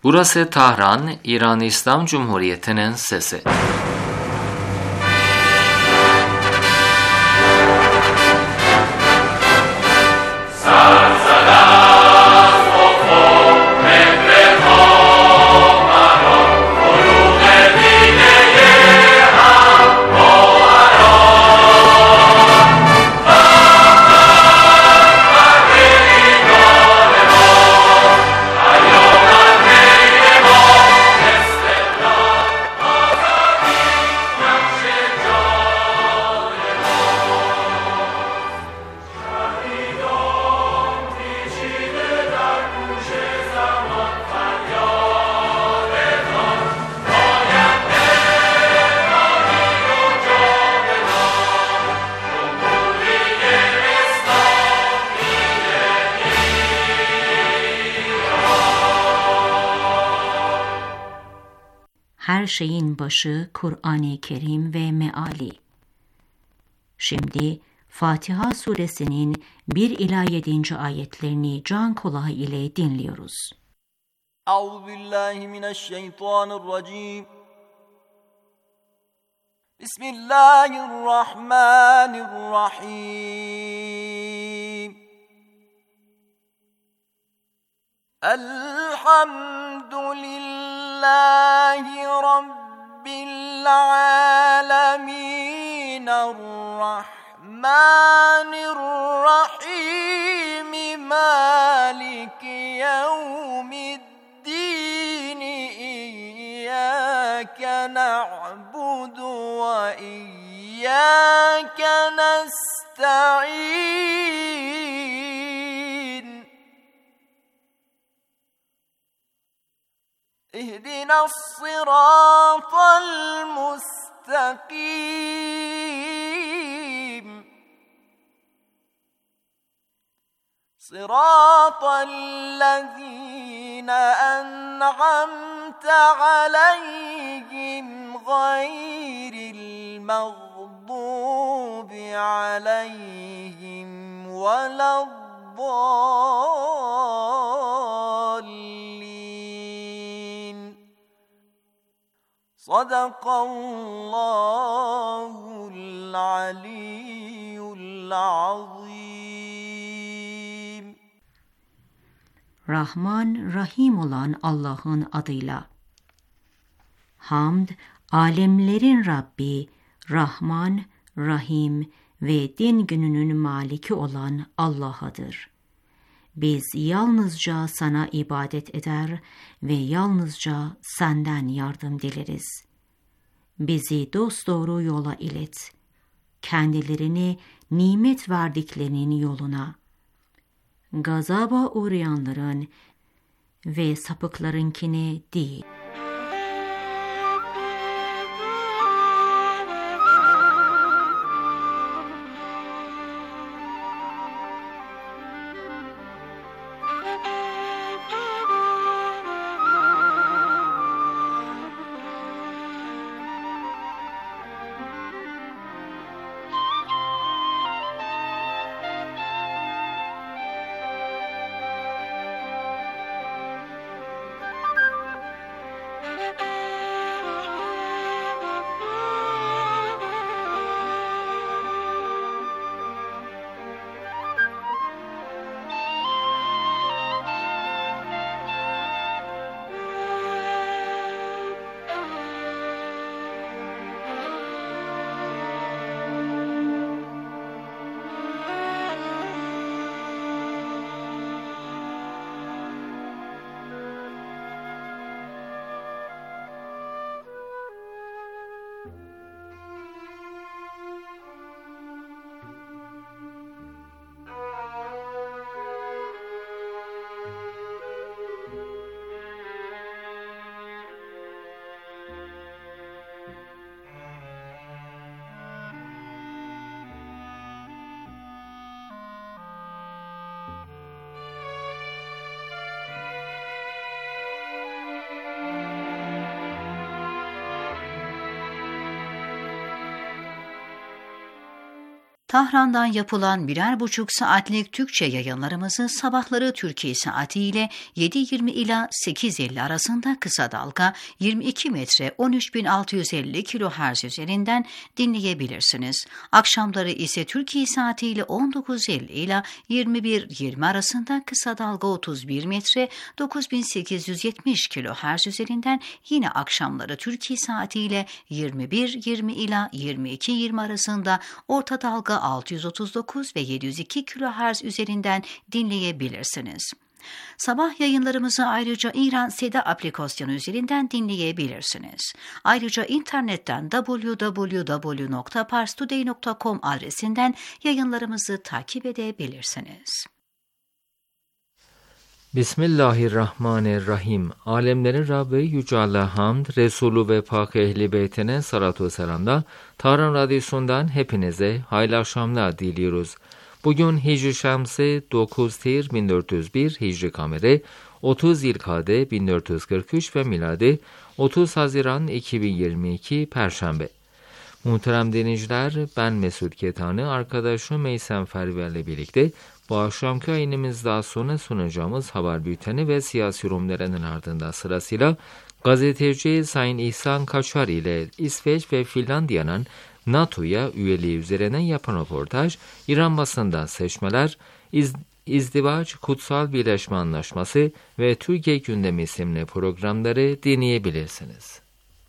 Burası Tahran, İran İslam Cumhuriyeti'nin sesi. Her şeyin başı Kur'an-ı Kerim ve meali. Şimdi Fatiha suresinin 1 ila 7. ayetlerini can kulağı ile dinliyoruz. Euzubillahimineşşeytanirracim. Bismillahirrahmanirrahim. Elhamdülillahi Rabbil alemin. Errahmanirrahim. Maliki yevmiddin. İyyâke na'budu ve iyyâke nesta'in. اهدنا الصراط المستقيم صراط الذين أنعمت عليهم غير المغضوب عليهم ولا الضالين. Sadakallahul aliyyul azim. Rahman, Rahim olan Allah'ın adıyla. Hamd, alemlerin Rabbi, Rahman, Rahim ve din gününün maliki olan Allah'adır. Biz yalnızca sana ibadet eder ve yalnızca senden yardım dileriz. Bizi dosdoğru yola ilet. Kendilerini nimet verdiklerinin yoluna. Gazaba uğrayanların ve sapıklarınkine değil. Tahran'dan yapılan 1,5 saatlik Türkçe yayınlarımızı sabahları Türkiye saati ile 7.20 ila 8.50 arasında kısa dalga 22 metre 13.650 kHz üzerinden dinleyebilirsiniz. Akşamları ise Türkiye saati ile 19.50 ila 21.20 arasında kısa dalga 31 metre 9.870 kHz üzerinden yine akşamları Türkiye saati ile 21.20 ila 22.20 arasında orta dalga 639 ve 702 kHz üzerinden dinleyebilirsiniz. Sabah yayınlarımızı ayrıca İran Seda aplikasyonu üzerinden dinleyebilirsiniz. Ayrıca internetten www.parstoday.com adresinden yayınlarımızı takip edebilirsiniz. Bismillahirrahmanirrahim. Alemlerin Rabbi Yüce Allah'a hamd, Resulü ve Pak Ehli Beytine salatu ve selamla Tahran Radyosu'ndan hepinize hayırlı akşamlar diliyoruz. Bugün Hicri Şemsi 9 Tir 1401, Hicri Kameri 30 Zilkade 1443 ve miladi 30 Haziran 2022 Perşembe. Muhterem dinleyiciler, ben Mesut Ketani, arkadaşım Meysem Ferver'le birlikte bu akşamki yayınımızdan sonra sunacağımız haber bülteni ve siyasi yorumlarının ardından sırasıyla gazeteci Sayın İhsan Kaçar ile İsveç ve Finlandiya'nın NATO'ya üyeliği üzerine yapan röportaj, İran basından seçmeler, İzdivaç, Kutsal Birleşme Anlaşması ve Türkiye Gündemi isimli programları dinleyebilirsiniz.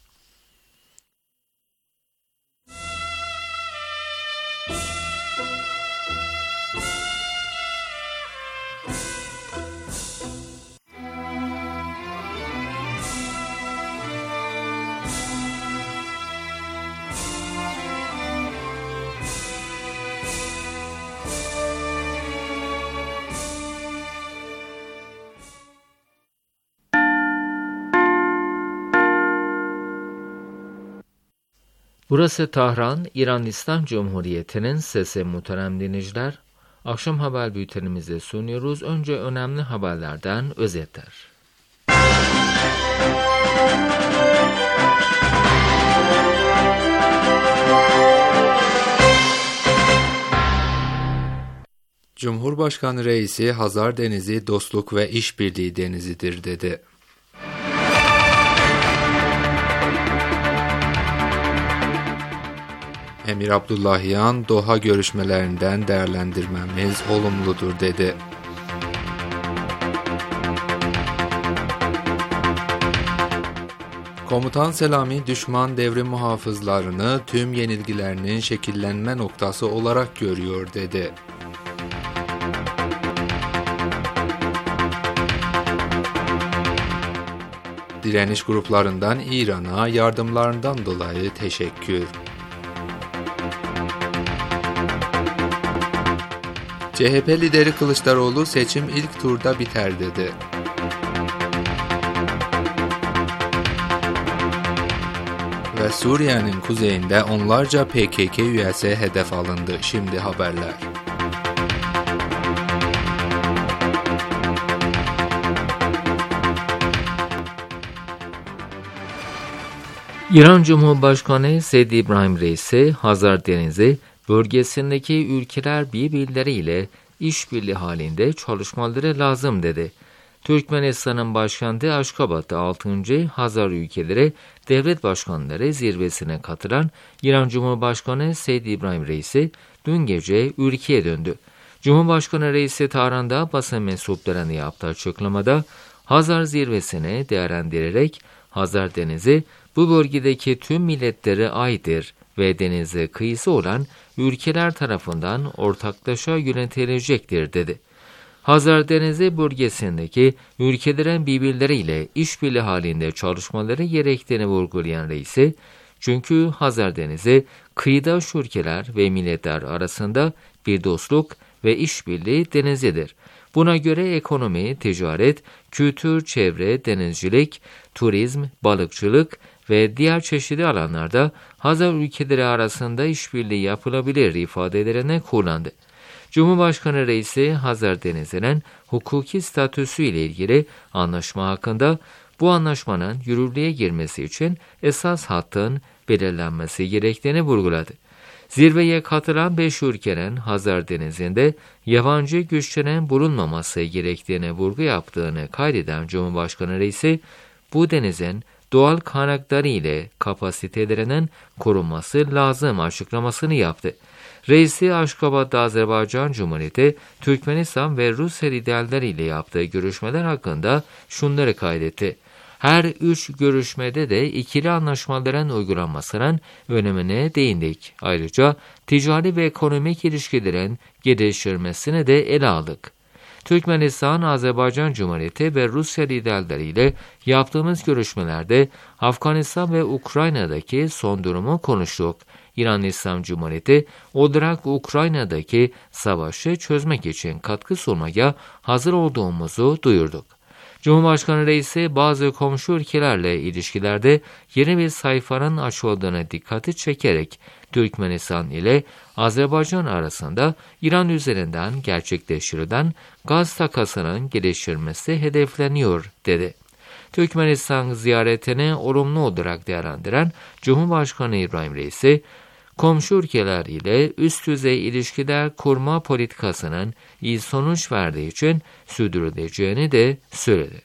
Burası Tahran, İran İslam Cumhuriyeti'nin sesi. Muhterem dinleyiciler. Akşam haber bültenimizi sunuyoruz. Önce önemli haberlerden özetler. Cumhurbaşkanı Reisi, Hazar Denizi dostluk ve işbirliği denizidir dedi. Emir Abdullahian, Doha görüşmelerinden değerlendirmemiz olumludur dedi. Komutan Selami, düşman devrim muhafızlarını tüm yenilgilerinin şekillenme noktası olarak görüyor dedi. Direniş gruplarından İran'a yardımlarından dolayı teşekkür. CHP lideri Kılıçdaroğlu, seçim ilk turda biter dedi. Ve Suriye'nin kuzeyinde onlarca PKK üyesi hedef alındı. Şimdi haberler. İran Cumhurbaşkanı Seyyid İbrahim Reisi, Hazar Denizi bölgesindeki ülkeler birbirleriyle işbirliği halinde çalışmaları lazım dedi. Türkmenistan'ın başkenti Aşkabat'ta 6. Hazar ülkeleri devlet başkanları zirvesine katılan İran Cumhurbaşkanı Seyyid İbrahim Reisi dün gece ülkeye döndü. Cumhurbaşkanı Reisi Tahran'da basın mensuplarına yaptığı açıklamada Hazar zirvesini değerlendirerek Hazar Denizi bu bölgedeki tüm milletlere aittir ve denize kıyısı olan ülkeler tarafından ortaklaşa yönetilecektir dedi. Hazar Denizi bölgesindeki ülkelerin birbirleriyle işbirliği halinde çalışmaları gerektiğini vurgulayan reisi, çünkü Hazar Denizi kıyıdaş ülkeler ve milletler arasında bir dostluk ve işbirliği denizidir. Buna göre ekonomi, ticaret, kültür, çevre, denizcilik, turizm, balıkçılık ve diğer çeşitli alanlarda Hazar ülkeleri arasında işbirliği yapılabilir ifadelerine kullandı. Cumhurbaşkanı Reisi, Hazar Denizi'nin hukuki statüsü ile ilgili anlaşma hakkında bu anlaşmanın yürürlüğe girmesi için esas hattın belirlenmesi gerektiğini vurguladı. Zirveye katılan 5 ülkenin Hazar Denizi'nde yabancı güçlerin bulunmaması gerektiğine vurgu yaptığını kaydeden Cumhurbaşkanı Reisi, bu denizin doğal kaynakları ile kapasitelerinin korunması lazım açıklamasını yaptı. Reisi Aşkabat'ta Azerbaycan Cumhuriyeti, Türkmenistan ve Rusya liderleriyle yaptığı görüşmeler hakkında şunları kaydetti. Her 3 görüşmede de ikili anlaşmaların uygulanmasının önemine değindik. Ayrıca ticari ve ekonomik ilişkilerin geliştirilmesini de ele aldık. Türkmenistan, Azerbaycan Cumhuriyeti ve Rusya liderleriyle yaptığımız görüşmelerde Afganistan ve Ukrayna'daki son durumu konuştuk. İran İslam Cumhuriyeti olarak Ukrayna'daki savaşı çözmek için katkı sunmaya hazır olduğumuzu duyurduk. Cumhurbaşkanı Reisi bazı komşu ülkelerle ilişkilerde yeni bir sayfanın açıldığına dikkati çekerek Türkmenistan ile Azerbaycan arasında İran üzerinden gerçekleştirilen gaz takasının geliştirilmesi hedefleniyor dedi. Türkmenistan ziyaretini olumlu olarak değerlendiren Cumhurbaşkanı İbrahim Reisi, komşu ülkeler ile üst düzey ilişkiler kurma politikasının iyi sonuç verdiği için sürdürüleceğini de söyledi.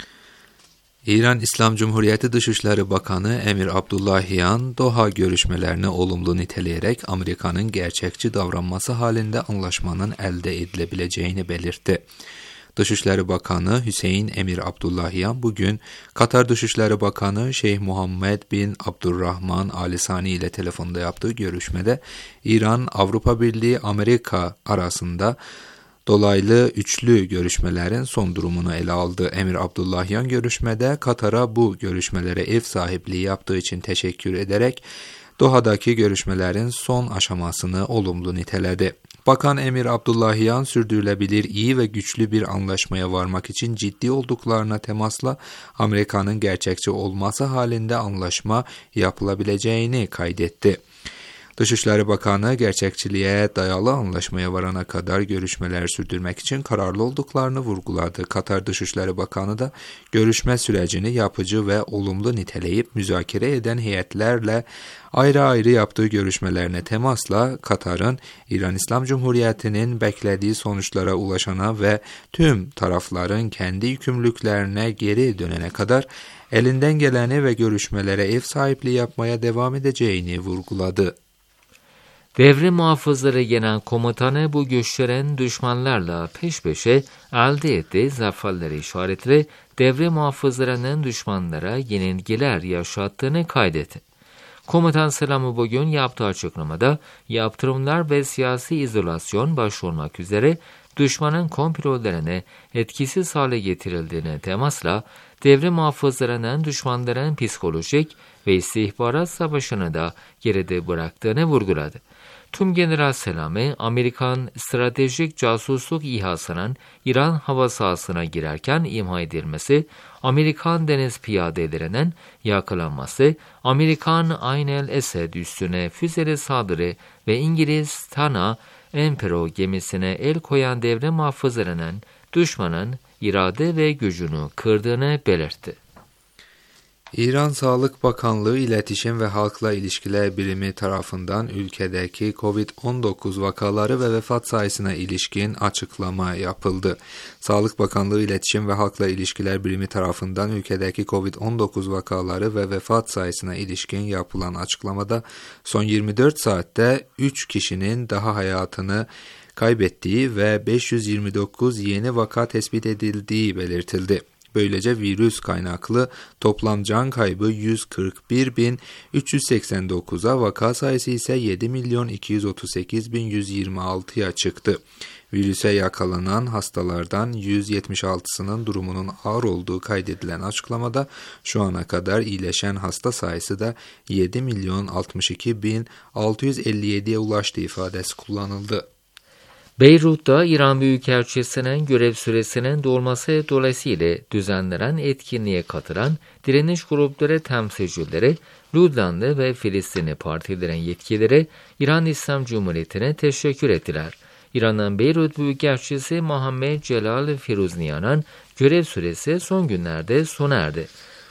İran İslam Cumhuriyeti Dışişleri Bakanı Emir Abdullahian, Doha görüşmelerini olumlu niteleyerek Amerika'nın gerçekçi davranması halinde anlaşmanın elde edilebileceğini belirtti. Dışişleri Bakanı Hüseyin Emir Abdullahian bugün Katar Dışişleri Bakanı Şeyh Muhammed bin Abdurrahman Al Sani ile telefonda yaptığı görüşmede İran, Avrupa Birliği, Amerika arasında dolaylı üçlü görüşmelerin son durumunu ele aldı. Emir Abdullahian görüşmede Katar'a bu görüşmelere ev sahipliği yaptığı için teşekkür ederek Doha'daki görüşmelerin son aşamasını olumlu niteledi. Bakan Emir Abdullahian, sürdürülebilir, iyi ve güçlü bir anlaşmaya varmak için ciddi olduklarına temasla Amerika'nın gerçekçi olması halinde anlaşma yapılabileceğini kaydetti. Dışişleri Bakanı, gerçekçiliğe dayalı anlaşmaya varana kadar görüşmeler sürdürmek için kararlı olduklarını vurguladı. Katar Dışişleri Bakanı da görüşme sürecini yapıcı ve olumlu niteleyip müzakere eden heyetlerle ayrı ayrı yaptığı görüşmelerine temasla Katar'ın İran İslam Cumhuriyeti'nin beklediği sonuçlara ulaşana ve tüm tarafların kendi yükümlülüklerine geri dönene kadar elinden geleni ve görüşmelere ev sahipliği yapmaya devam edeceğini vurguladı. Devrim Muhafızları Genel Komutanı bu güçlerin düşmanlarla peş peşe elde ettiği zaferleri işaretli devrim muhafızlarının düşmanlara yenilgiler yaşattığını kaydetti. Komutan Selamı bugün yaptığı açıklamada yaptırımlar ve siyasi izolasyon başta olmak üzere düşmanın komplolarını etkisiz hale getirildiğine temasla devrim muhafızlarının düşmanların psikolojik ve istihbarat savaşını da geride bıraktığını vurguladı. Tümgeneral Selami, Amerikan stratejik casusluk İHA'sının İran hava sahasına girerken imha edilmesi, Amerikan deniz piyadelerinin yakalanması, Amerikan Ayn el-Esed üssüne füzeli saldırı ve İngiliz Tana Empero gemisine el koyan devrim muhafızlarının düşmanın irade ve gücünü kırdığını belirtti. İran Sağlık Bakanlığı İletişim ve Halkla İlişkiler Birimi tarafından ülkedeki COVID-19 vakaları ve vefat sayısına ilişkin açıklama yapıldı. Sağlık Bakanlığı İletişim ve Halkla İlişkiler Birimi tarafından ülkedeki COVID-19 vakaları ve vefat sayısına ilişkin yapılan açıklamada son 24 saatte 3 kişinin daha hayatını kaybettiği ve 529 yeni vaka tespit edildiği belirtildi. Böylece virüs kaynaklı toplam can kaybı 141.389'a, vaka sayısı ise 7.238.126'ya çıktı. Virüse yakalanan hastalardan 176'sının durumunun ağır olduğu kaydedilen açıklamada şu ana kadar iyileşen hasta sayısı da 7.062.657'ye ulaştığı ifadesi kullanıldı. Beyrut'ta İran Büyükelçisi'nin görev süresinin dolması dolayısıyla düzenlenen etkinliğe katılan direniş grupları temsilcileri, Lübnanlı ve Filistinli partilerin yetkilileri İran İslam Cumhuriyeti'ne teşekkür ettiler. İran'ın Beyrut Büyükelçisi Muhammed Celal Firuzniyan'ın görev süresi son günlerde sona erdi.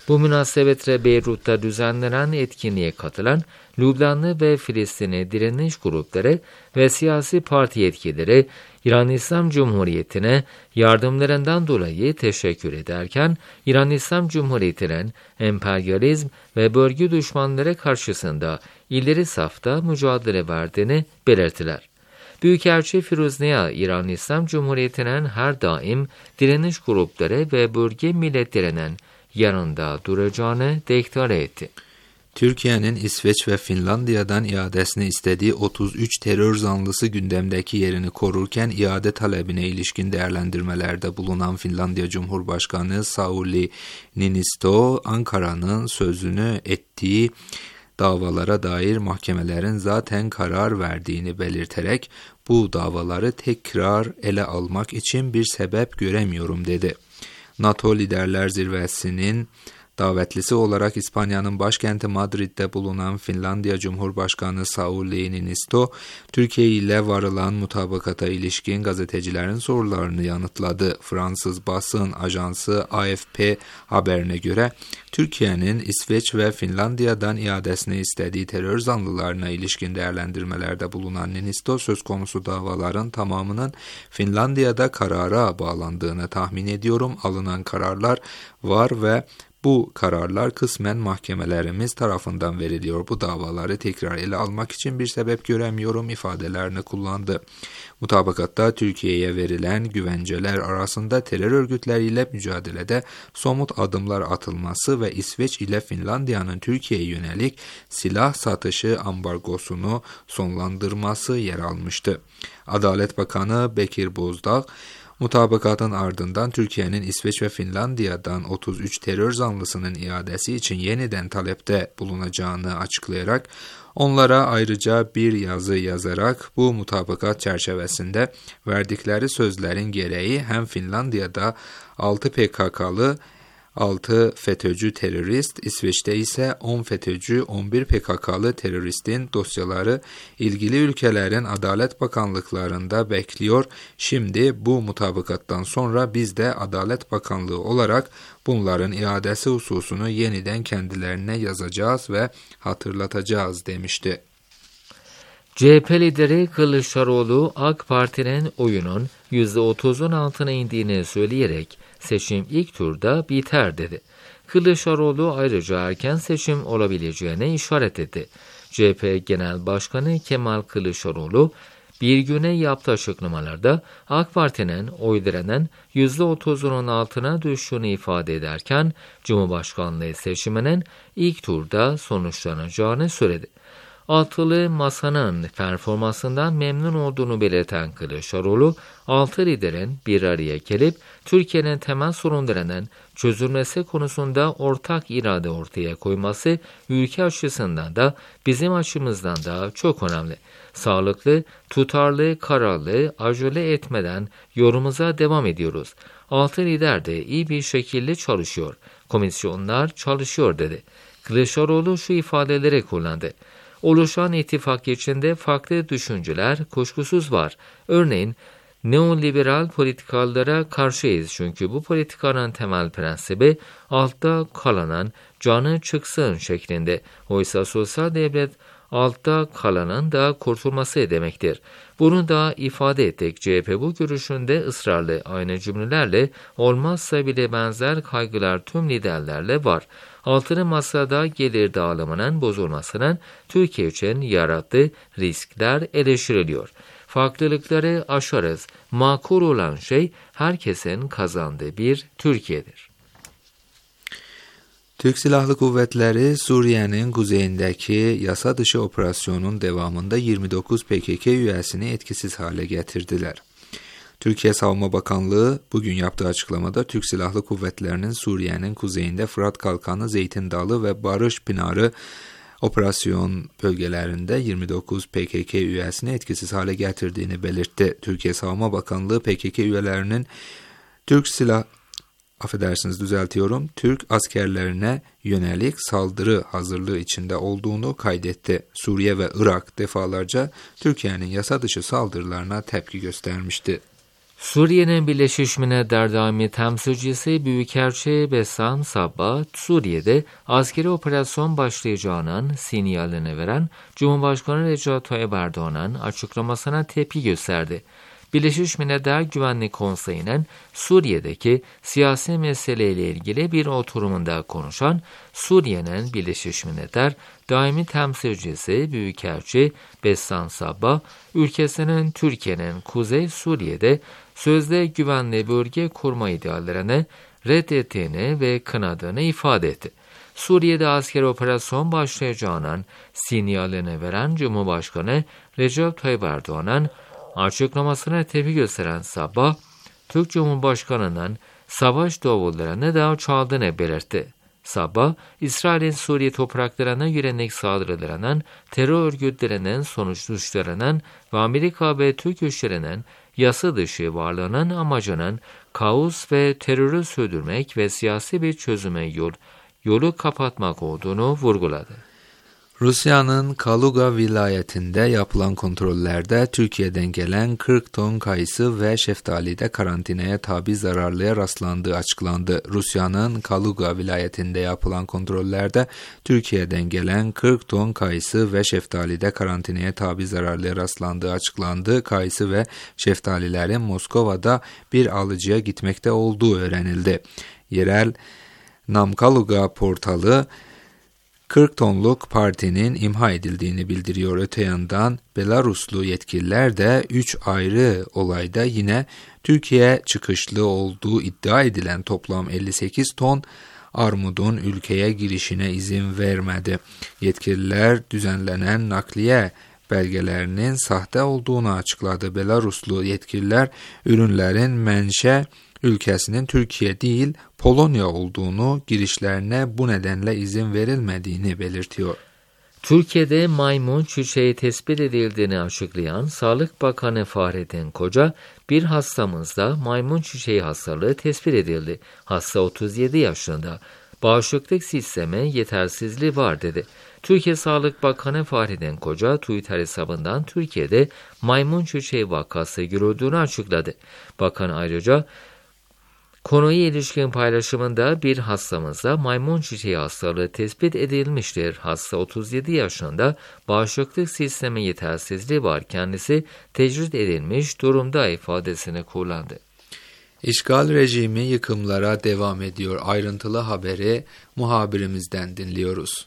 Bu münasebetle Beyrut'ta düzenlenen etkinliğe katılan Lübnanlı ve Filistinli direniş grupları ve siyasi parti yetkilileri İran İslam Cumhuriyeti'ne yardımlarından dolayı teşekkür ederken İran İslam Cumhuriyeti'nin emperyalizm ve bölge düşmanları karşısında ileri safta mücadele verdiğini belirttiler. Büyükelçi Firuzneya, İran İslam Cumhuriyeti'nin her daim direniş grupları ve bölge milletlerinin yanında duracağını deklare etti. Türkiye'nin İsveç ve Finlandiya'dan iadesini istediği 33 terör zanlısı gündemdeki yerini korurken iade talebine ilişkin değerlendirmelerde bulunan Finlandiya Cumhurbaşkanı Sauli Niinisto, Ankara'nın sözünü ettiği davalara dair mahkemelerin zaten karar verdiğini belirterek bu davaları tekrar ele almak için bir sebep göremiyorum dedi. NATO Liderler Zirvesi'nin davetlisi olarak İspanya'nın başkenti Madrid'de bulunan Finlandiya Cumhurbaşkanı Sauli Niinisto, Türkiye ile varılan mutabakata ilişkin gazetecilerin sorularını yanıtladı. Fransız basın ajansı AFP haberine göre, Türkiye'nin İsveç ve Finlandiya'dan iadesini istediği terör zanlılarına ilişkin değerlendirmelerde bulunan Niinisto, söz konusu davaların tamamının Finlandiya'da karara bağlandığını tahmin ediyorum. Alınan kararlar var ve bu kararlar kısmen mahkemelerimiz tarafından veriliyor. Bu davaları tekrar ele almak için bir sebep göremiyorum ifadelerini kullandı. Mutabakatta Türkiye'ye verilen güvenceler arasında terör örgütleriyle mücadelede somut adımlar atılması ve İsveç ile Finlandiya'nın Türkiye'ye yönelik silah satışı ambargosunu sonlandırması yer almıştı. Adalet Bakanı Bekir Bozdağ, mutabakatın ardından Türkiye'nin İsveç ve Finlandiya'dan 33 terör zanlısının iadesi için yeniden talepte bulunacağını açıklayarak, onlara ayrıca bir yazı yazarak bu mutabakat çerçevesinde verdikleri sözlerin gereği hem Finlandiya'da 6 PKK'lı 6 FETÖ'cü terörist, İsveç'te ise 10 FETÖ'cü, 11 PKK'lı teröristin dosyaları ilgili ülkelerin Adalet Bakanlıklarında bekliyor. Şimdi bu mutabakattan sonra biz de Adalet Bakanlığı olarak bunların iadesi hususunu yeniden kendilerine yazacağız ve hatırlatacağız demişti. CHP lideri Kılıçdaroğlu, AK Parti'nin oyunun %30'un altına indiğini söyleyerek seçim ilk turda biter dedi. Kılıçdaroğlu ayrıca erken seçim olabileceğine işaret etti. CHP Genel Başkanı Kemal Kılıçdaroğlu bir güne yaptığı açıklamalarda AK Parti'nin oylarının %30'unun altına düştüğünü ifade ederken Cumhurbaşkanlığı seçiminin ilk turda sonuçlanacağını söyledi. Altılı Masa'nın performansından memnun olduğunu belirten Kılıçdaroğlu, altı liderin bir araya gelip Türkiye'nin temel sorunlarının çözülmesi konusunda ortak irade ortaya koyması ülke açısından da bizim açımızdan da çok önemli. Sağlıklı, tutarlı, kararlı, acele etmeden yolumuza devam ediyoruz. Altı lider de iyi bir şekilde çalışıyor. Komisyonlar çalışıyor dedi. Kılıçdaroğlu şu ifadeleri kullandı. Oluşan ittifak içinde farklı düşünceler kuşkusuz var. Örneğin neoliberal politikalara karşıyız çünkü bu politikanın temel prensibi altta kalanın canı çıksın şeklinde. Oysa sosyal devlet altta kalanın da kurtulması demektir. Bunu da ifade ettik. CHP bu görüşünde ısrarlı, aynı cümlelerle olmazsa bile benzer kaygılar tüm liderlerle var. Altılı Masa'da gelir dağılımının bozulmasının Türkiye için yarattığı riskler eleştiriliyor. Farklılıkları aşarız. Makul olan şey herkesin kazandığı bir Türkiye'dir. Türk Silahlı Kuvvetleri Suriye'nin kuzeyindeki yasa dışı operasyonun devamında 29 PKK üyesini etkisiz hale getirdiler. Türkiye Savunma Bakanlığı bugün yaptığı açıklamada Türk Silahlı Kuvvetleri'nin Suriye'nin kuzeyinde Fırat Kalkanı, Zeytin Dalı ve Barış Pınarı operasyon bölgelerinde 29 PKK üyesini etkisiz hale getirdiğini belirtti. Türkiye Savunma Bakanlığı PKK üyelerinin Türk askerlerine yönelik saldırı hazırlığı içinde olduğunu kaydetti. Suriye ve Irak defalarca Türkiye'nin yasa dışı saldırılarına tepki göstermişti. Suriye'nin Birleşmiş Milletler Daimi Temsilcisi Büyükelçi Bessam Sabah, Suriye'de askeri operasyon başlayacağının sinyalini veren Cumhurbaşkanı Recep Tayyip Erdoğan'ın açıklamasına tepki gösterdi. Birleşmiş Milletler Güvenlik Konseyi'nin Suriye'deki siyasi meseleyle ilgili bir oturumunda konuşan Suriye'nin Birleşmiş Milletler Daimi Temsilcisi Büyükelçi Bessam Sabah, ülkesinin Türkiye'nin Kuzey Suriye'de sözde güvenli bölge kurma ideallerini reddettiğini ve kınadığını ifade etti. Suriye'de askeri operasyon başlayacağının sinyalini veren Cumhurbaşkanı Recep Tayyip Erdoğan'ın açıklamasına tepki gösteren Sabah, Türk Cumhurbaşkanı'nın savaş davullarını da çaldığını belirtti. Sabah, İsrail'in Suriye topraklarına yönelik saldırılarının, terör örgütlerinin sonuçlarının ve Amerika ve Türk güçlerinin yasa dışı varlığının amacının kaos ve terörü sürdürmek ve siyasi bir çözüme yolu kapatmak olduğunu vurguladı. Rusya'nın Kaluga vilayetinde yapılan kontrollerde Türkiye'den gelen 40 ton kayısı ve şeftalide karantinaya tabi zararlıya rastlandığı açıklandı. Rusya'nın Kaluga vilayetinde yapılan kontrollerde Türkiye'den gelen 40 ton kayısı ve şeftalide karantinaya tabi zararlıya rastlandığı açıklandı. Kayısı ve şeftalilerin Moskova'da bir alıcıya gitmekte olduğu öğrenildi. Yerel Namkaluga portalı 40 tonluk partinin imha edildiğini bildiriyor. Öte yandan Belaruslu yetkililer de 3 ayrı olayda yine Türkiye çıkışlı olduğu iddia edilen toplam 58 ton armudun ülkeye girişine izin vermedi. Yetkililer düzenlenen nakliye belgelerinin sahte olduğunu açıkladı. Belaruslu yetkililer ürünlerin menşe ülkesinin Türkiye değil Polonya olduğunu, girişlerine bu nedenle izin verilmediğini belirtiyor. Türkiye'de maymun çiçeği tespit edildiğini açıklayan Sağlık Bakanı Fahrettin Koca, bir hastamızda maymun çiçeği hastalığı tespit edildi. Hasta 37 yaşında. Bağışıklık sistemi yetersizliği var dedi. Türkiye Sağlık Bakanı Fahrettin Koca, Twitter hesabından Türkiye'de maymun çiçeği vakası görüldüğünü açıkladı. Bakan ayrıca konuya ilişkin paylaşımında bir hastamızda maymun çiçeği hastalığı tespit edilmiştir. Hasta 37 yaşında, bağışıklık sistemi yetersizliği var, kendisi tecrit edilmiş durumda ifadesini kullandı. İşgal rejimi yıkımlara devam ediyor. Ayrıntılı haberi muhabirimizden dinliyoruz.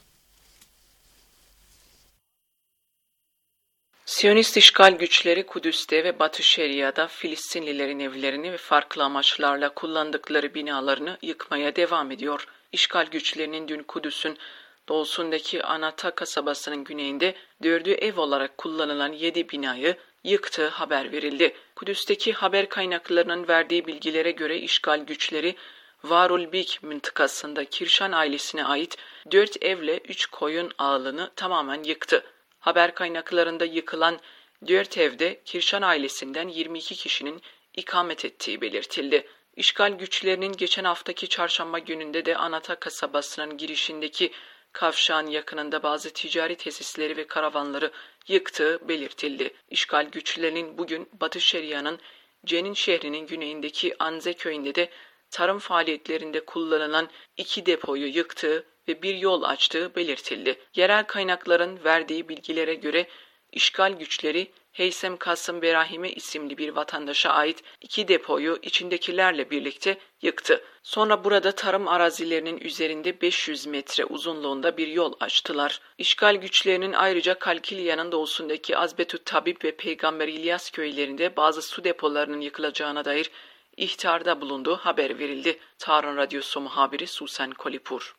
Siyonist işgal güçleri Kudüs'te ve Batı Şeria'da Filistinlilerin evlerini ve farklı amaçlarla kullandıkları binalarını yıkmaya devam ediyor. İşgal güçlerinin dün Kudüs'ün doğusundaki Anata kasabasının güneyinde 4'ü ev olarak kullanılan 7 binayı yıktığı haber verildi. Kudüs'teki haber kaynaklarının verdiği bilgilere göre işgal güçleri Varul Bik mıntıkasında Kirşan ailesine ait 4 evle 3 koyun ağılını tamamen yıktı. Haber kaynaklarında yıkılan 4 evde Kirşan ailesinden 22 kişinin ikamet ettiği belirtildi. İşgal güçlerinin geçen haftaki çarşamba gününde de Anata kasabasının girişindeki kavşağın yakınında bazı ticari tesisleri ve karavanları yıktığı belirtildi. İşgal güçlerinin bugün Batı Şeria'nın Cenin şehrinin güneyindeki Anze köyünde de tarım faaliyetlerinde kullanılan 2 depoyu yıktığı ve bir yol açtığı belirtildi. Yerel kaynakların verdiği bilgilere göre işgal güçleri Heysem Kasım Berahime isimli bir vatandaşa ait 2 depoyu içindekilerle birlikte yıktı. Sonra burada tarım arazilerinin üzerinde 500 metre uzunluğunda bir yol açtılar. İşgal güçlerinin ayrıca Kalkilya'nın doğusundaki Azbetüt Tabip ve Peygamber İlyas köylerinde bazı su depolarının yıkılacağına dair ihtarda bulunduğu haber verildi. Tarın Radyosu muhabiri Susan Kolipur.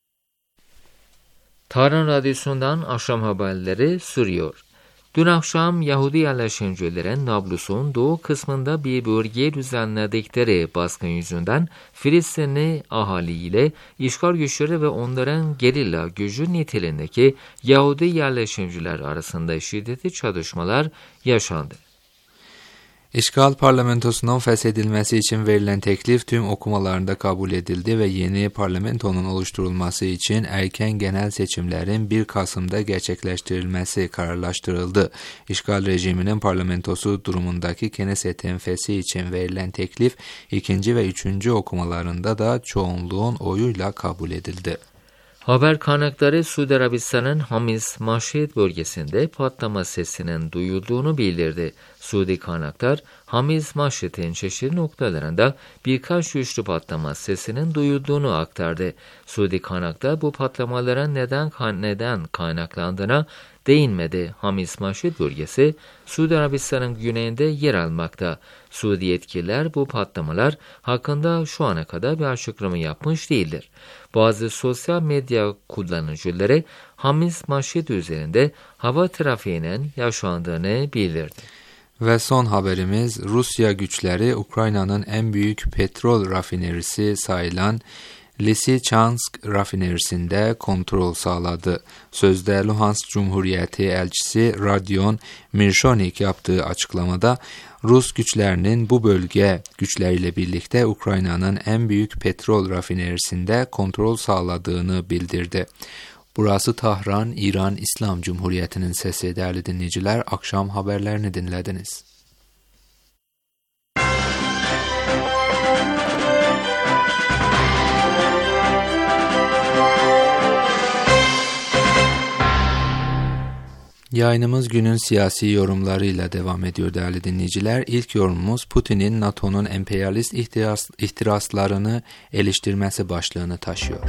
Tarın Radyosu'ndan akşam haberleri sürüyor. Dün akşam Yahudi yerleşimcilerin Nablus'un doğu kısmında bir bölgeye düzenledikleri baskın yüzünden Filistinli ahaliyle işgal güçleri ve onların gerilla gücü niteliğindeki Yahudi yerleşimciler arasında şiddetli çatışmalar yaşandı. İşgal parlamentosunun feshedilmesi için verilen teklif tüm okumalarında kabul edildi ve yeni parlamentonun oluşturulması için erken genel seçimlerin 1 Kasım'da gerçekleştirilmesi kararlaştırıldı. İşgal rejiminin parlamentosu durumundaki Knesset'in feshi için verilen teklif 2. ve 3. okumalarında da çoğunluğun oyuyla kabul edildi. Haber kaynakları Suudi Arabistan'ın Hamis Maşhed bölgesinde patlama sesinin duyulduğunu bildirdi. Suudi kaynaklar Hamis Maşhed'in çeşitli noktalarında birkaç güçlü patlama sesinin duyulduğunu aktardı. Suudi kaynaklar bu patlamaların neden kaynaklandığına değinmedi. Hamis Maşhed bölgesi Suudi Arabistan'ın güneyinde yer almakta. Suudi yetkililer bu patlamalar hakkında şu ana kadar bir açıklama yapmış değildir. Bazı sosyal medya kullanıcıları Hamis Maşhed üzerinde hava trafiğinin yaşandığını bildirdi. Ve son haberimiz, Rusya güçleri Ukrayna'nın en büyük petrol rafinerisi sayılan Lysychansk rafinerisinde kontrol sağladı. Sözde Luhansk Cumhuriyeti elçisi Rodion Mirshonik yaptığı açıklamada Rus güçlerinin bu bölge güçleriyle birlikte Ukrayna'nın en büyük petrol rafinerisinde kontrol sağladığını bildirdi. Burası Tahran, İran İslam Cumhuriyeti'nin sesi. Değerli dinleyiciler, akşam haberlerini dinlediniz. Yayınımız günün siyasi yorumlarıyla devam ediyor değerli dinleyiciler. İlk yorumumuz Putin'in NATO'nun emperyalist ihtiraslarını eleştirmesi başlığını taşıyor.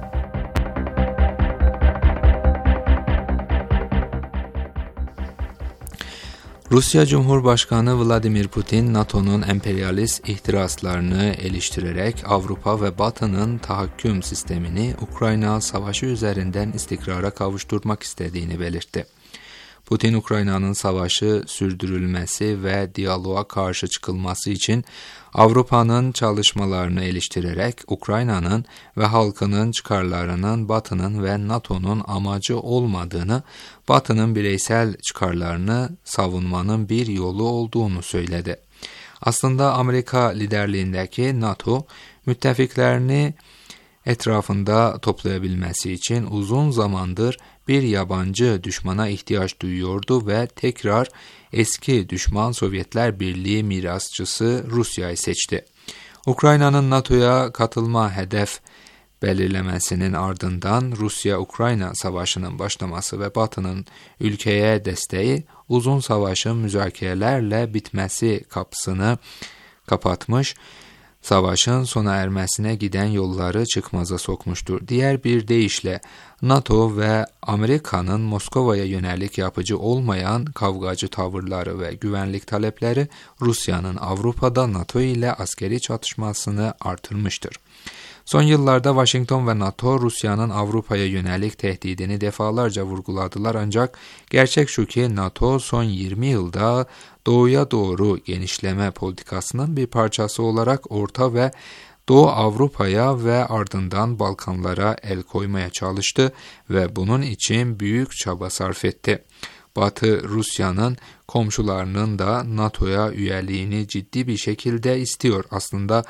Rusya Cumhurbaşkanı Vladimir Putin, NATO'nun emperyalist ihtiraslarını eleştirerek Avrupa ve Batı'nın tahakküm sistemini Ukrayna savaşı üzerinden istikrara kavuşturmak istediğini belirtti. Putin, Ukrayna'nın savaşı sürdürülmesi ve diyaloğa karşı çıkılması için Avrupa'nın çalışmalarını eleştirerek Ukrayna'nın ve halkının çıkarlarının Batı'nın ve NATO'nun amacı olmadığını, Batı'nın bireysel çıkarlarını savunmanın bir yolu olduğunu söyledi. Aslında Amerika liderliğindeki NATO, müttefiklerini etrafında toplayabilmesi için uzun zamandır bir yabancı düşmana ihtiyaç duyuyordu ve tekrar eski düşman Sovyetler Birliği mirasçısı Rusya'yı seçti. Ukrayna'nın NATO'ya katılma hedef belirlemesinin ardından Rusya-Ukrayna savaşının başlaması ve Batı'nın ülkeye desteği uzun savaşın müzakerelerle bitmesi kapısını kapatmış, savaşın sona ermesine giden yolları çıkmaza sokmuştur. Diğer bir deyişle NATO ve Amerika'nın Moskova'ya yönelik yapıcı olmayan kavgacı tavırları ve güvenlik talepleri Rusya'nın Avrupa'da NATO ile askeri çatışmasını artırmıştır. Son yıllarda Washington ve NATO Rusya'nın Avrupa'ya yönelik tehdidini defalarca vurguladılar, ancak gerçek şu ki NATO son 20 yılda doğuya doğru genişleme politikasının bir parçası olarak Orta ve Doğu Avrupa'ya ve ardından Balkanlara el koymaya çalıştı ve bunun için büyük çaba sarf etti. Batı Rusya'nın komşularının da NATO'ya üyeliğini ciddi bir şekilde istiyor. Aslında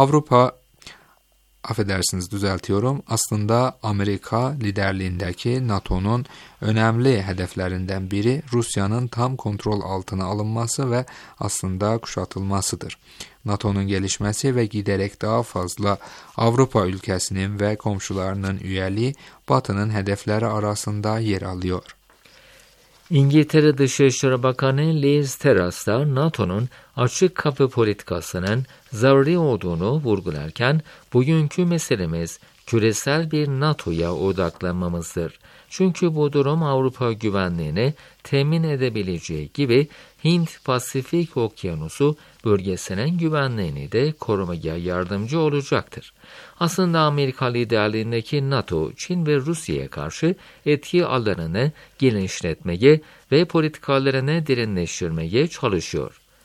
Amerika liderliğindeki NATO'nun önemli hedeflerinden biri Rusya'nın tam kontrol altına alınması ve aslında kuşatılmasıdır. NATO'nun gelişmesi ve giderek daha fazla Avrupa ülkesinin ve komşularının üyeliği Batı'nın hedefleri arasında yer alıyor. İngiltere Dışişleri Bakanı Liz Truss da NATO'nun açık kapı politikasının zaruri olduğunu vurgularken, bugünkü meselemiz küresel bir NATO'ya odaklanmamızdır. Çünkü bu durum Avrupa güvenliğini temin edebileceği gibi Hint-Pasifik Okyanusu bölgesinin güvenliğini de korumaya yardımcı olacaktır. Aslında Amerika liderliğindeki NATO, Çin ve Rusya'ya karşı etki alanını genişletmeye ve politikalarını derinleştirmeye çalışıyor.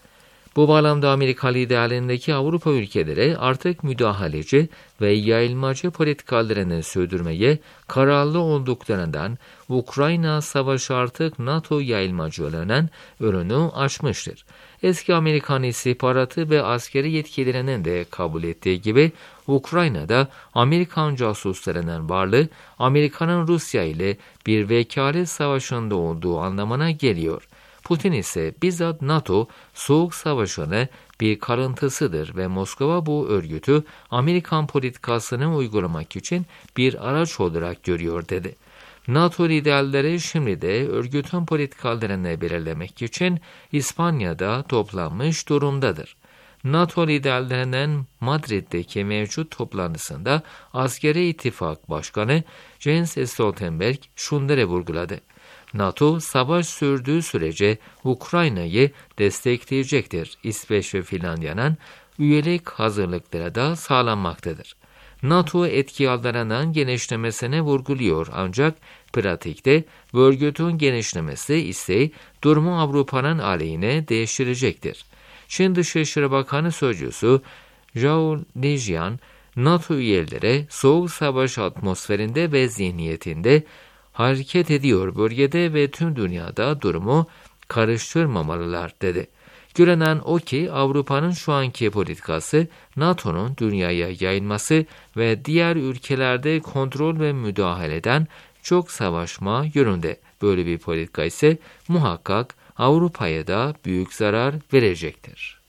Bu bağlamda Amerika liderliğindeki Avrupa ülkeleri artık müdahaleci ve yayılmacı politikalarını sürdürmeye kararlı olduklarından Ukrayna savaşı artık NATO yayılmacılığının önünü açmıştır. Eski Amerikan istihbaratı ve askeri yetkililerinin de kabul ettiği gibi Ukrayna'da Amerikan casuslarının varlığı Amerika'nın Rusya ile bir vekalet savaşında olduğu anlamına geliyor. Putin ise bizzat NATO Soğuk Savaşı'nın bir kalıntısıdır ve Moskova bu örgütü Amerikan politikasını uygulamak için bir araç olarak görüyor dedi. NATO liderleri şimdi de örgütün politikalarını belirlemek için İspanya'da toplanmış durumdadır. NATO liderlerinin Madrid'deki mevcut toplantısında Askeri İttifak Başkanı Jens Stoltenberg şunları vurguladı. NATO savaş sürdüğü sürece Ukrayna'yı destekleyecektir. İsveç ve Finlandiya'nın üyelik hazırlıkları da sağlanmaktadır. NATO etki alanlarının genişlemesine vurguluyor ancak pratikte örgütün genişlemesi ise durumu Avrupa'nın aleyhine değiştirecektir. Çin Dışişleri Bakanı Sözcüsü Zhao Lijian, NATO üyeleri soğuk savaş atmosferinde ve zihniyetinde hareket ediyor bölgede ve tüm dünyada durumu karıştırmamalılar dedi. Görünen o ki Avrupa'nın şu anki politikası NATO'nun dünyaya yayılması ve diğer ülkelerde kontrol ve müdahaleden çok savaşma yönünde. Böyle bir politika ise muhakkak Avrupa'ya da büyük zarar verecektir.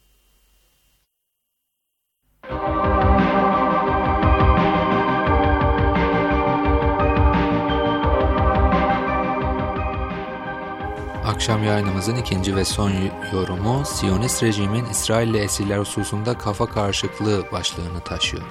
Akşam yayınımızın ikinci ve son yorumu Siyonist rejimin İsrail'le esirler hususunda kafa karışıklığı başlığını taşıyor.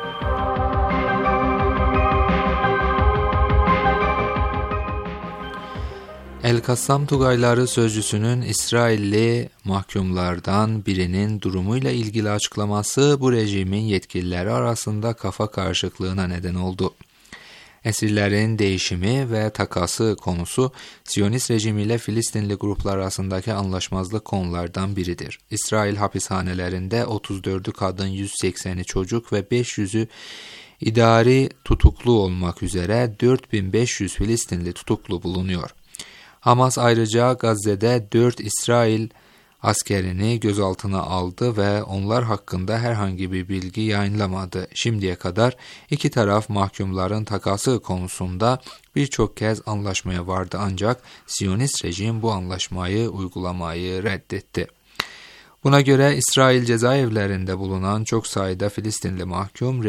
El-Kassam Tugayları sözcüsünün İsrailli mahkumlardan birinin durumuyla ilgili açıklaması bu rejimin yetkilileri arasında kafa karışıklığına neden oldu. Esirlerin değişimi ve takası konusu Siyonist rejimiyle Filistinli gruplar arasındaki anlaşmazlık konulardan biridir. İsrail hapishanelerinde 34'ü kadın, 180'i çocuk ve 500'ü idari tutuklu olmak üzere 4500 Filistinli tutuklu bulunuyor. Hamas ayrıca Gazze'de 4 İsrail askerini gözaltına aldı ve onlar hakkında herhangi bir bilgi yayınlamadı. Şimdiye kadar iki taraf mahkumların takası konusunda birçok kez anlaşmaya vardı ancak Siyonist rejim bu anlaşmayı uygulamayı reddetti. Buna göre İsrail cezaevlerinde bulunan çok sayıda Filistinli mahkum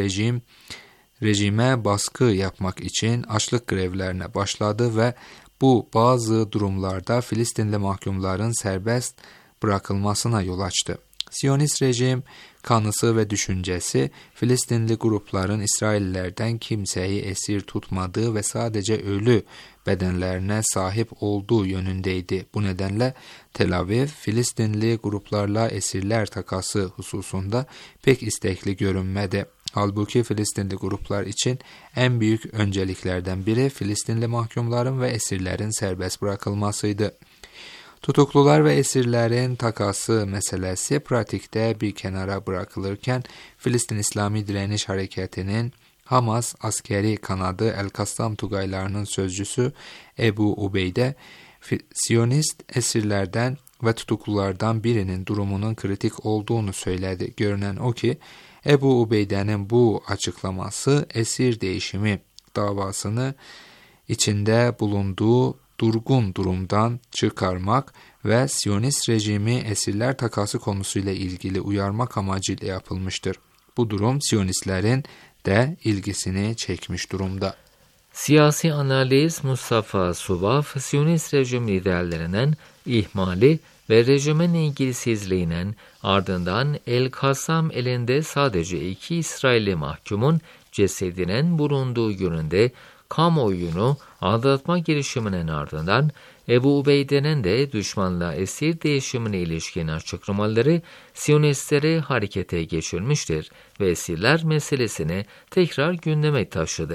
rejime baskı yapmak için açlık grevlerine başladı ve bu bazı durumlarda Filistinli mahkumların serbest bırakılmasına yol açtı. Siyonist rejim kanısı ve düşüncesi Filistinli grupların İsraillilerden kimseyi esir tutmadığı ve sadece ölü bedenlerine sahip olduğu yönündeydi. Bu nedenle Tel Aviv, Filistinli gruplarla esirler takası hususunda pek istekli görünmedi. Halbuki Filistinli gruplar için en büyük önceliklerden biri Filistinli mahkumların ve esirlerin serbest bırakılmasıydı. Tutuklular ve esirlerin takası meselesi pratikte bir kenara bırakılırken Filistin İslami Direniş Hareketi'nin Hamas askeri kanadı El-Kassam Tugaylarının sözcüsü Ebu Ubeyde, Siyonist esirlerden ve tutuklulardan birinin durumunun kritik olduğunu söyledi. Görünen o ki Ebu Ubeyde'nin bu açıklaması esir değişimi davasını içinde bulunduğu durgun durumdan çıkarmak ve Siyonist rejimi esirler takası konusuyla ilgili uyarmak amacıyla yapılmıştır. Bu durum Siyonistlerin de ilgisini çekmiş durumda. Siyasi analiz Mustafa Suvaf, Siyonist rejim liderlerinin ihmali ve rejimin ilgisizliğinin ardından El-Kassam elinde sadece 2 İsrailli mahkumun cesedinin bulunduğu yönünde kamuoyunu aldatma girişiminin ardından Ebu Ubeyde'nin de düşmanla esir değişimine ilişkin açıklamaları Siyonistleri harekete geçirmiştir ve esirler meselesini tekrar gündeme taşıdı.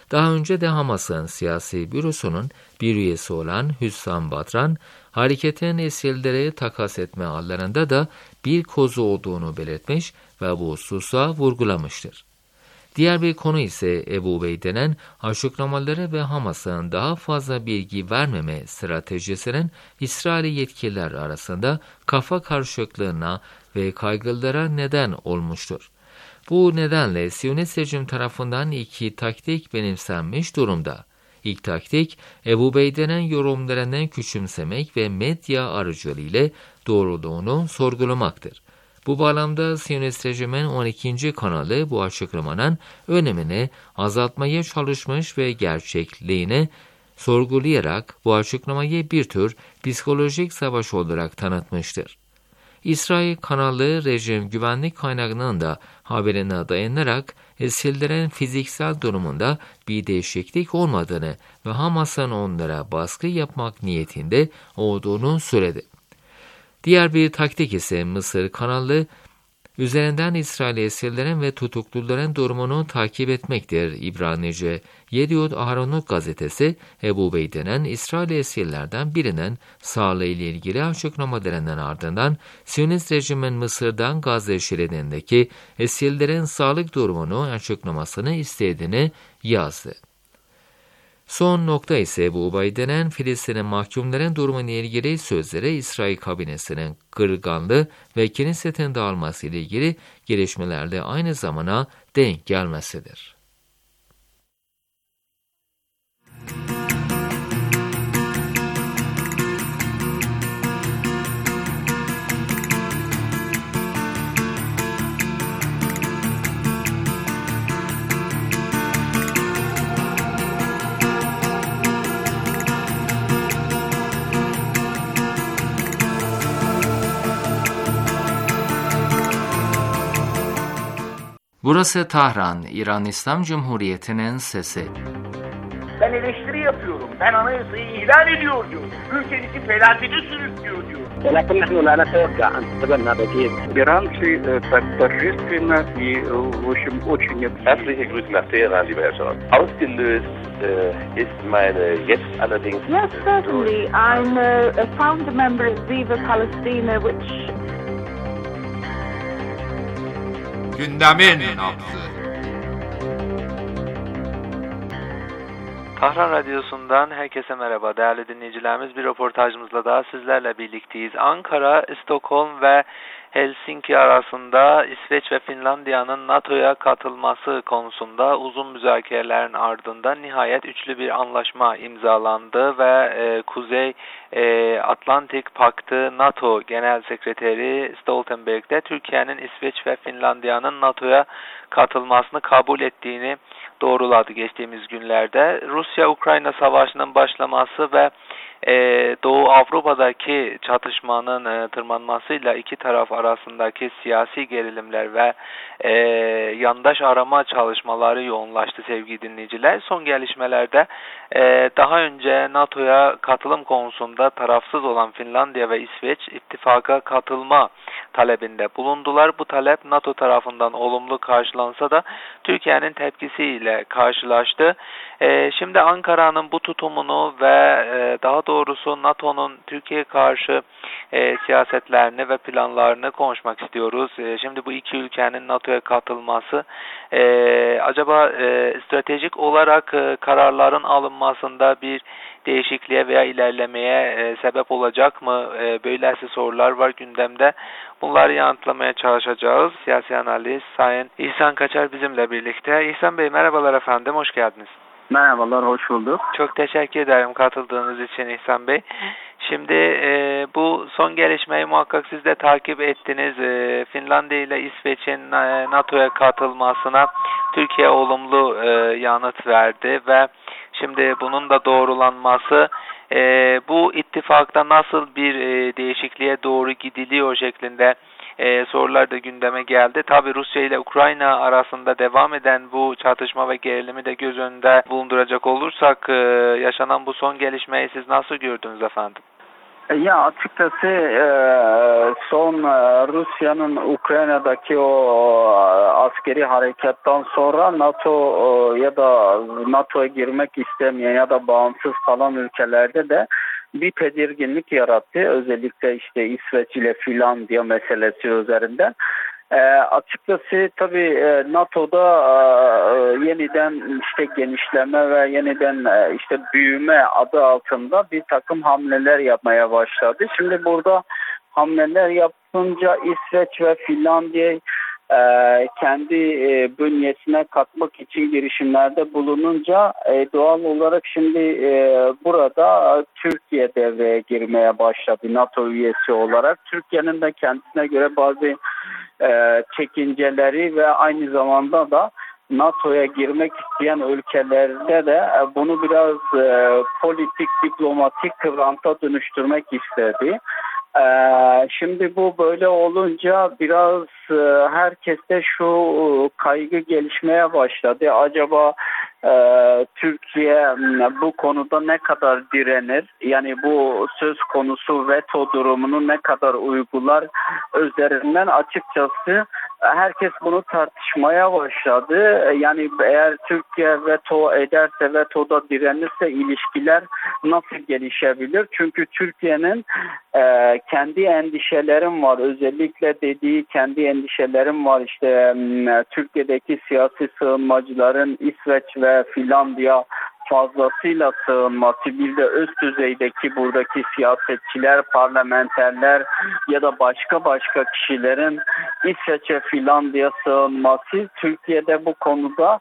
Daha önce de Hamas'ın siyasi bürosunun bir üyesi olan Hüssam Badran, hareketin esirleri takas etme hallerinde de bir kozu olduğunu belirtmiş ve bu hususa vurgulamıştır. Diğer bir konu ise Ebu Ubeyde'nin açıklamaları ve Hamas'ın daha fazla bilgi vermeme stratejisinin İsrail yetkililer arasında kafa karışıklığına ve kaygılara neden olmuştur. Bu nedenle Siyonist rejim tarafından iki taktik benimsenmiş durumda. İlk taktik, Ebu Ubeyde'nin yorumlarını küçümsemek ve medya aracılığıyla doğruluğunu sorgulamaktır. Bu bağlamda Siyonist rejimin 12. kanalı bu açıklamanın önemini azaltmaya çalışmış ve gerçekliğini sorgulayarak bu açıklamayı bir tür psikolojik savaş olarak tanıtmıştır. İsrail kanalı rejim güvenlik kaynağının da haberine dayanarak esirlerin fiziksel durumunda bir değişiklik olmadığını ve Hamas'ın onlara baskı yapmak niyetinde olduğunu söyledi. Diğer bir taktik ise Mısır kanalı üzerinden İsrail esirlerin ve tutukluların durumunu takip etmektir. İbranice Yediot Aharonot gazetesi Ebu Ubeyde'nin İsrail esirlerden birinin sağlığı ile ilgili açıklamalarından ardından Siyonist rejimin Mısır'dan Gazze şeridindeki esirlerin sağlık durumunu açıklamasını istediğini yazdı. Son nokta ise Ebu Ubeyde'nin Filistin'in mahkumların durumuyla ilgili sözleri İsrail kabinesinin kırılganlığı ve kilisetin dağılması ile ilgili gelişmelerle aynı zamana denk gelmesidir. Burası Tahran, İran İslam Cumhuriyeti'nin sesi. Ben eleştiri yapıyorum. Ben anayasayı ihlal ediyor diyor. Ülkemizi felakete sürüklüyor diyor. ولكن نحن لا نتوقع أن تتبنى بديل. Иранцы торжественно и, в общем, очень... Herzliche Grüße nach Teheran, lieber Herr Scholz. Ausgelöst ist meine jetzt allerdings... Yes, certainly. I'm a founder member of Viva Palestina, which... Gündemin nabzı. Tahran Radyosu'ndan herkese merhaba değerli dinleyicilerimiz. Bir röportajımızla daha sizlerle birlikteyiz. Ankara, Stockholm ve Helsinki arasında İsveç ve Finlandiya'nın NATO'ya katılması konusunda uzun müzakerelerin ardından nihayet üçlü bir anlaşma imzalandı ve Kuzey Atlantik Paktı NATO Genel Sekreteri Stoltenberg de Türkiye'nin İsveç ve Finlandiya'nın NATO'ya katılmasını kabul ettiğini doğruladı geçtiğimiz günlerde. Rusya-Ukrayna savaşının başlaması ve Doğu Avrupa'daki çatışmanın tırmanmasıyla iki taraf arasındaki siyasi gerilimler ve yandaş arama çalışmaları yoğunlaştı sevgili dinleyiciler. Son gelişmelerde daha önce NATO'ya katılım konusunda tarafsız olan Finlandiya ve İsveç ittifaka katılma talebinde bulundular. Bu talep NATO tarafından olumlu karşılansa da Türkiye'nin tepkisiyle karşılaştı. Şimdi Ankara'nın bu tutumunu ve daha doğrusu NATO'nun Türkiye'ye karşı siyasetlerini ve planlarını konuşmak istiyoruz. Şimdi bu iki ülkenin NATO'ya katılması acaba stratejik olarak kararların alınmasında bir değişikliğe veya ilerlemeye sebep olacak mı? Böylesi sorular var gündemde. Bunları yanıtlamaya çalışacağız. Siyasi analist Sayın İhsan Kaçar bizimle birlikte. İhsan Bey merhabalar efendim, hoş geldiniz. Merhabalar, hoş bulduk. Çok teşekkür ederim katıldığınız için İhsan Bey. Şimdi bu son gelişmeyi muhakkak siz de takip ettiniz. Finlandiya ile İsveç'in NATO'ya katılmasına Türkiye olumlu yanıt verdi ve şimdi bunun da doğrulanması bu ittifakta nasıl bir değişikliğe doğru gidiliyor şeklinde sorular da gündeme geldi. Tabii Rusya ile Ukrayna arasında devam eden bu çatışma ve gerilimi de göz önünde bulunduracak olursak yaşanan bu son gelişmeyi siz nasıl gördünüz efendim? Ya açıkçası son Rusya'nın Ukrayna'daki o askeri harekattan sonra NATO ya da NATO'ya girmek istemeyen ya da bağımsız kalan ülkelerde de bir tedirginlik yarattı. Özellikle işte İsveç ile Finlandiya meselesi üzerinden. Açıkçası tabii NATO'da yeniden işte genişleme ve yeniden işte büyüme adı altında bir takım hamleler yapmaya başladı. Şimdi burada hamleler yapınca İsveç ve Finlandiya kendi bünyesine katmak için girişimlerde bulununca doğal olarak şimdi burada Türkiye devreye girmeye başladı NATO üyesi olarak. Türkiye'nin de kendisine göre bazı çekinceleri ve aynı zamanda da NATO'ya girmek isteyen ülkelerde de bunu biraz politik, diplomatik kıvramda dönüştürmek istedi. Şimdi bu böyle olunca biraz herkeste şu kaygı gelişmeye başladı. Acaba Türkiye bu konuda ne kadar direnir? Yani bu söz konusu veto durumunu ne kadar uygular üzerinden açıkçası herkes bunu tartışmaya başladı. Yani eğer Türkiye veto ederse, vetoda direnirse ilişkiler nasıl gelişebilir? Çünkü Türkiye'nin kendi endişelerim var. Özellikle dediği kendi endişelerim var. İşte Türkiye'deki siyasi sığınmacıların İsveç ve Finlandiya fazlasıyla sığınması, bir de üst düzeydeki buradaki siyasetçiler, parlamenterler ya da başka kişilerin İsveç'e, Finlandiya sığınması Türkiye'de bu konuda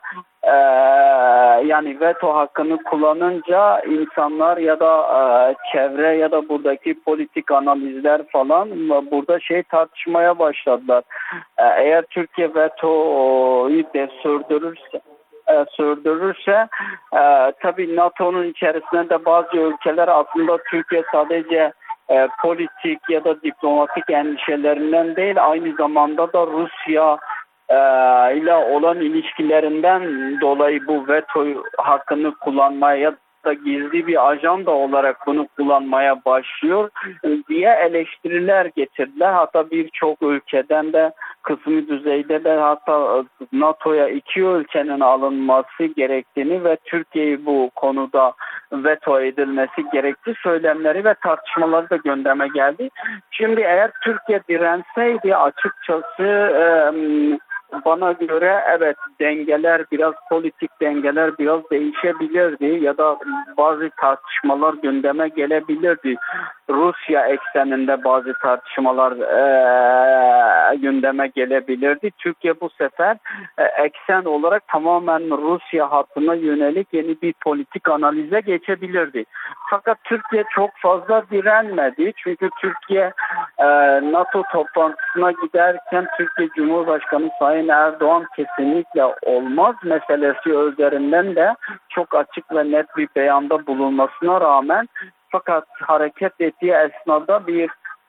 yani veto hakkını kullanınca insanlar ya da çevre ya da buradaki politik analizler falan burada tartışmaya başladılar. Eğer Türkiye vetoyu de sürdürürse tabii NATO'nun içerisinde de bazı ülkeler aslında Türkiye sadece politik ya da diplomatik endişelerinden değil, aynı zamanda da Rusya ile olan ilişkilerinden dolayı bu veto hakkını kullanmaya da gizli bir ajanda olarak bunu kullanmaya başlıyor diye eleştiriler getirdiler. Hatta birçok ülkeden de kısmi düzeyde de hatta NATO'ya 2 ülkenin alınması gerektiğini ve Türkiye'yi bu konuda veto edilmesi gerektiği söylemleri ve tartışmaları da gündeme geldi. Şimdi eğer Türkiye direnseydi açıkçası bana göre evet politik dengeler biraz değişebilirdi ya da bazı tartışmalar gündeme gelebilirdi. Rusya ekseninde bazı tartışmalar gündeme gelebilirdi. Türkiye bu sefer eksen olarak tamamen Rusya hattına yönelik yeni bir politik analize geçebilirdi. Fakat Türkiye çok fazla direnmedi. Çünkü Türkiye NATO toplantısına giderken Türkiye Cumhurbaşkanı Sayın Erdoğan kesinlikle olmaz meselesi üzerinden de çok açık ve net bir beyanda bulunmasına rağmen fakat hareket ettiği esnada bir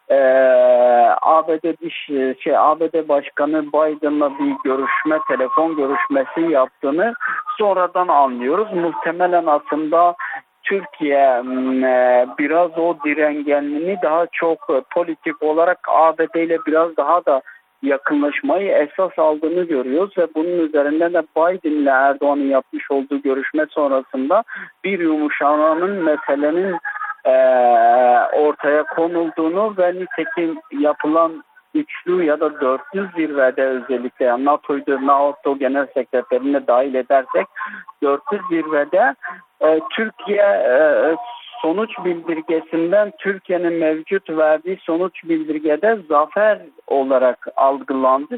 ABD Başkanı Biden'la bir telefon görüşmesi yaptığını sonradan anlıyoruz. Muhtemelen aslında Türkiye biraz o direngenliğini daha çok politik olarak ABD ile biraz daha da yakınlaşmayı esas aldığını görüyoruz ve bunun üzerinden de Biden ile Erdoğan'ın yapmış olduğu görüşme sonrasında bir yumuşamanın meselenin ortaya konulduğunu ve nitekim yapılan üçlü ya da dörtlü zirvede özellikle yani NATO Genel Sekreterine dahil edersek dörtlü zirvede Türkiye sonuç bildirgesinden Türkiye'nin mevcut verdiği sonuç bildirgede zafer olarak algılandı.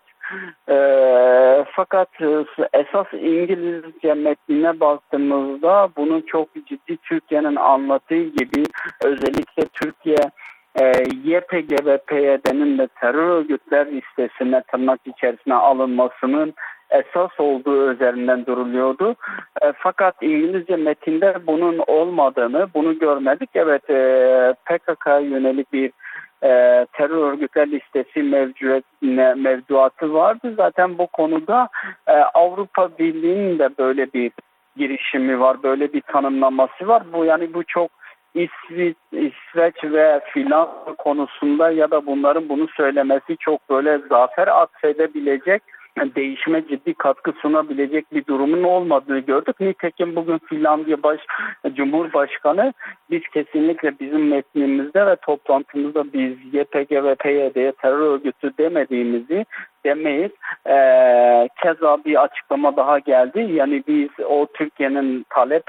Fakat esas İngilizce metnine baktığımızda bunu çok ciddi Türkiye'nin anlattığı gibi özellikle Türkiye YPG ve PYD'nin de terör örgütler listesine tırnak içerisine alınmasının esas olduğu üzerinden duruluyordu. Fakat İngilizce metinde bunun olmadığını, bunu görmedik. Evet, PKK'ya yönelik bir terör örgütler listesi mevduatı vardı. Zaten bu konuda Avrupa Birliği'nin de böyle bir girişimi var, böyle bir tanımlaması var. Bu çok İsveç ve Finlandiya konusunda ya da bunların bunu söylemesi çok böyle zafer atfedebilecek, değişime ciddi katkı sunabilecek bir durumun olmadığını gördük. Nitekim bugün Finlandiya Cumhurbaşkanı biz kesinlikle bizim metnimizde ve toplantımızda biz YPG ve PYD'ye terör örgütü demeyiz. Keza bir açıklama daha geldi. Yani biz o Türkiye'nin talep